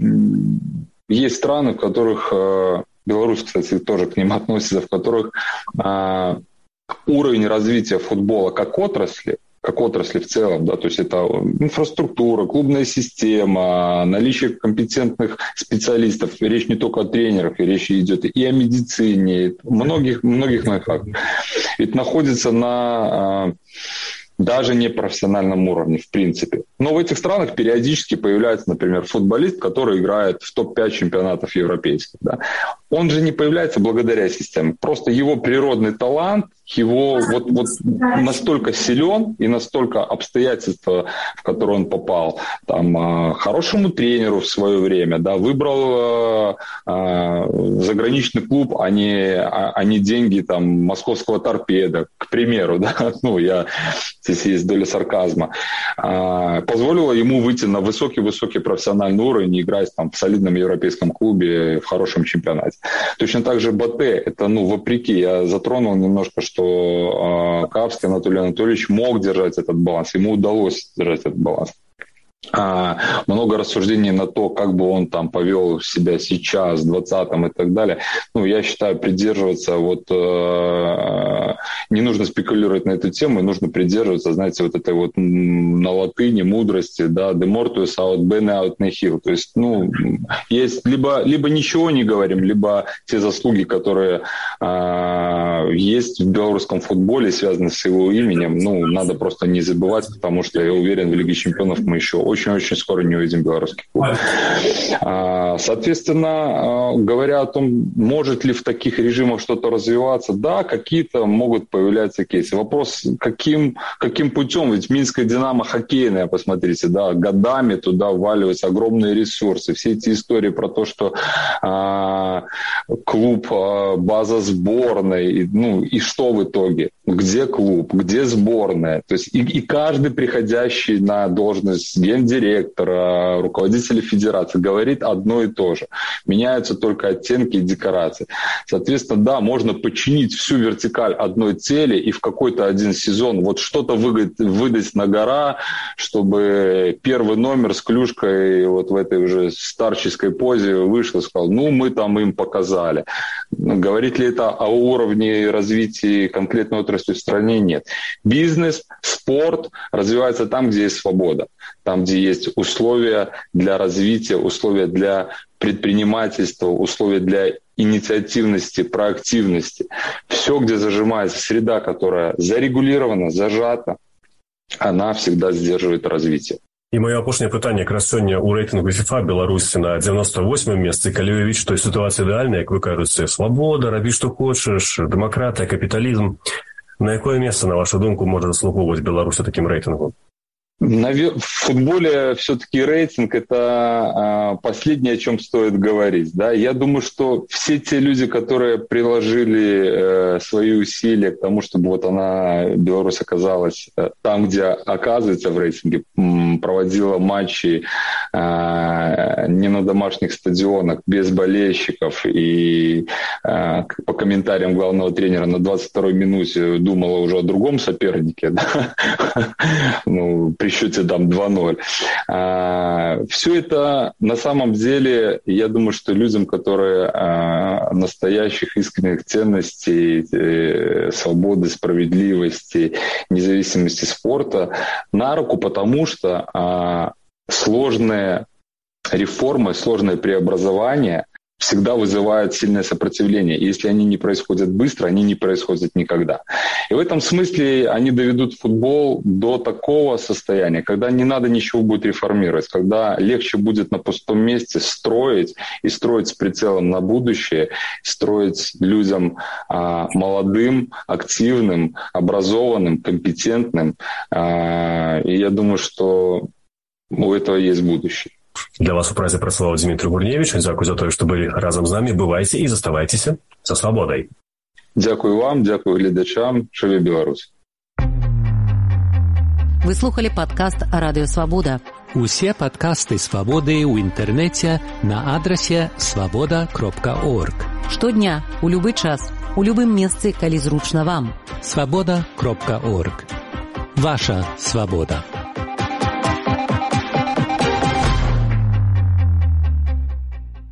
есть страны, в которых... А, Беларусь, кстати, тоже к ним относится, в которых э, уровень развития футбола как отрасли, как отрасли в целом, да, то есть это инфраструктура, клубная система, наличие компетентных специалистов, речь не только о тренерах, речь идет и о медицине, многих, многих фактах. Ведь находится на... Э, даже не профессиональном уровне, в принципе. Но в этих странах периодически появляется, например, футболист, который играет в топ пять чемпионатов европейских. Да? Он же не появляется благодаря системе. Просто его природный талант, его вот, вот настолько силен и настолько обстоятельства, в которые он попал, там, хорошему тренеру в свое время, да, выбрал э, заграничный клуб, а не, а не деньги там, московского торпеда, к примеру. Да? Ну, я... Здесь есть доля сарказма, позволило ему выйти на высокий-высокий профессиональный уровень и играть там, в солидном европейском клубе, в хорошем чемпионате. Точно так же БАТЭ, это ну, вопреки, я затронул немножко, что Кавский Анатолий Анатольевич мог держать этот баланс, ему удалось держать этот баланс. А, много рассуждений на то, как бы он там повел себя сейчас, в двадцатом и так далее. Ну, я считаю, придерживаться вот э, не нужно спекулировать на эту тему, нужно придерживаться, знаете, вот этой вот на латыни мудрости, да, de mortuus aut bene aut nihil. То есть, ну, есть либо, либо ничего не говорим, либо те заслуги, которые э, есть в белорусском футболе, связаны с его именем, ну, надо просто не забывать, потому что я уверен, в Лиге чемпионов мы еще очень-очень скоро не увидим белорусский клуб. Соответственно, говоря о том, может ли в таких режимах что-то развиваться, да, какие-то могут появляться кейсы. Вопрос, каким, каким путем? Ведь Минская «Динамо» хоккейная, посмотрите, да, годами туда вваливаются огромные ресурсы. Все эти истории про то, что а, клуб, а, база сборной, ну и что в итоге? Где клуб, где сборная? То есть и, и каждый приходящий на должность гендиректора, руководителя федерации говорит одно и то же. Меняются только оттенки и декорации. Соответственно, да, можно подчинить всю вертикаль одной цели и в какой-то один сезон вот что-то выдать, выдать на гора, чтобы первый номер с клюшкой вот в этой уже старческой позе вышел и сказал, ну, мы там им показали. Говорит ли это о уровне развития конкретной отрасли в стране? Нет. Бизнес, спорт развивается там, где есть свобода. Там, где есть условия для развития, условия для предпринимательства, условия для инициативности, проактивности. Все, где зажимается среда, которая зарегулирована, зажата, она всегда сдерживает развитие. І моє апошняе пытанне якраз сёння ў рэйтынгу ФІФА Беларусі на девяносто восьмым месцы, калі уявіць, што сітуацыя ідэальная, як вы кажаце, свабода, рабі што хочаш, дэмакратыя, капіталізм. На якое месца, на вашу думку, можа заслугоўваць Беларусь у такім рэйтынгу? В футболе все-таки рейтинг – это последнее, о чем стоит говорить. Да? Я думаю, что все те люди, которые приложили свои усилия к тому, чтобы вот она, Беларусь, оказалась там, где оказывается в рейтинге, проводила матчи не на домашних стадионах, без болельщиков, и по комментариям главного тренера на двадцать второй минуте думала уже о другом сопернике, да? Ну, при счете там два ноль. А, все это на самом деле, я думаю, что людям, которые а, настоящих искренних ценностей, э, свободы, справедливости, независимости спорта на руку, потому что а, сложные реформы, сложные преобразования всегда вызывают сильное сопротивление. И если они не происходят быстро, они не происходят никогда. И в этом смысле они доведут футбол до такого состояния, когда не надо ничего будет реформировать, когда легче будет на пустом месте строить, и строить с прицелом на будущее, строить людям а, молодым, активным, образованным, компетентным. А, и я думаю, что у этого есть будущее. Для вас у празе працаваў Дмітрый Гурневіч. Дзякуй за тое, што былі разам з намі. Бывайце і заставайцеся са свабодай. Дзякуй вам, дзякуй гледачам. Жыве Беларусь. Вы слухали падкаст Радыё Свабода. Усе падкасты Свабоды ў інтэрнэце на адрасе свабода кропка орг. Штодня, у любы час, у любым месцы, калі зручна вам. свабода кропка орг. Ваша свабода.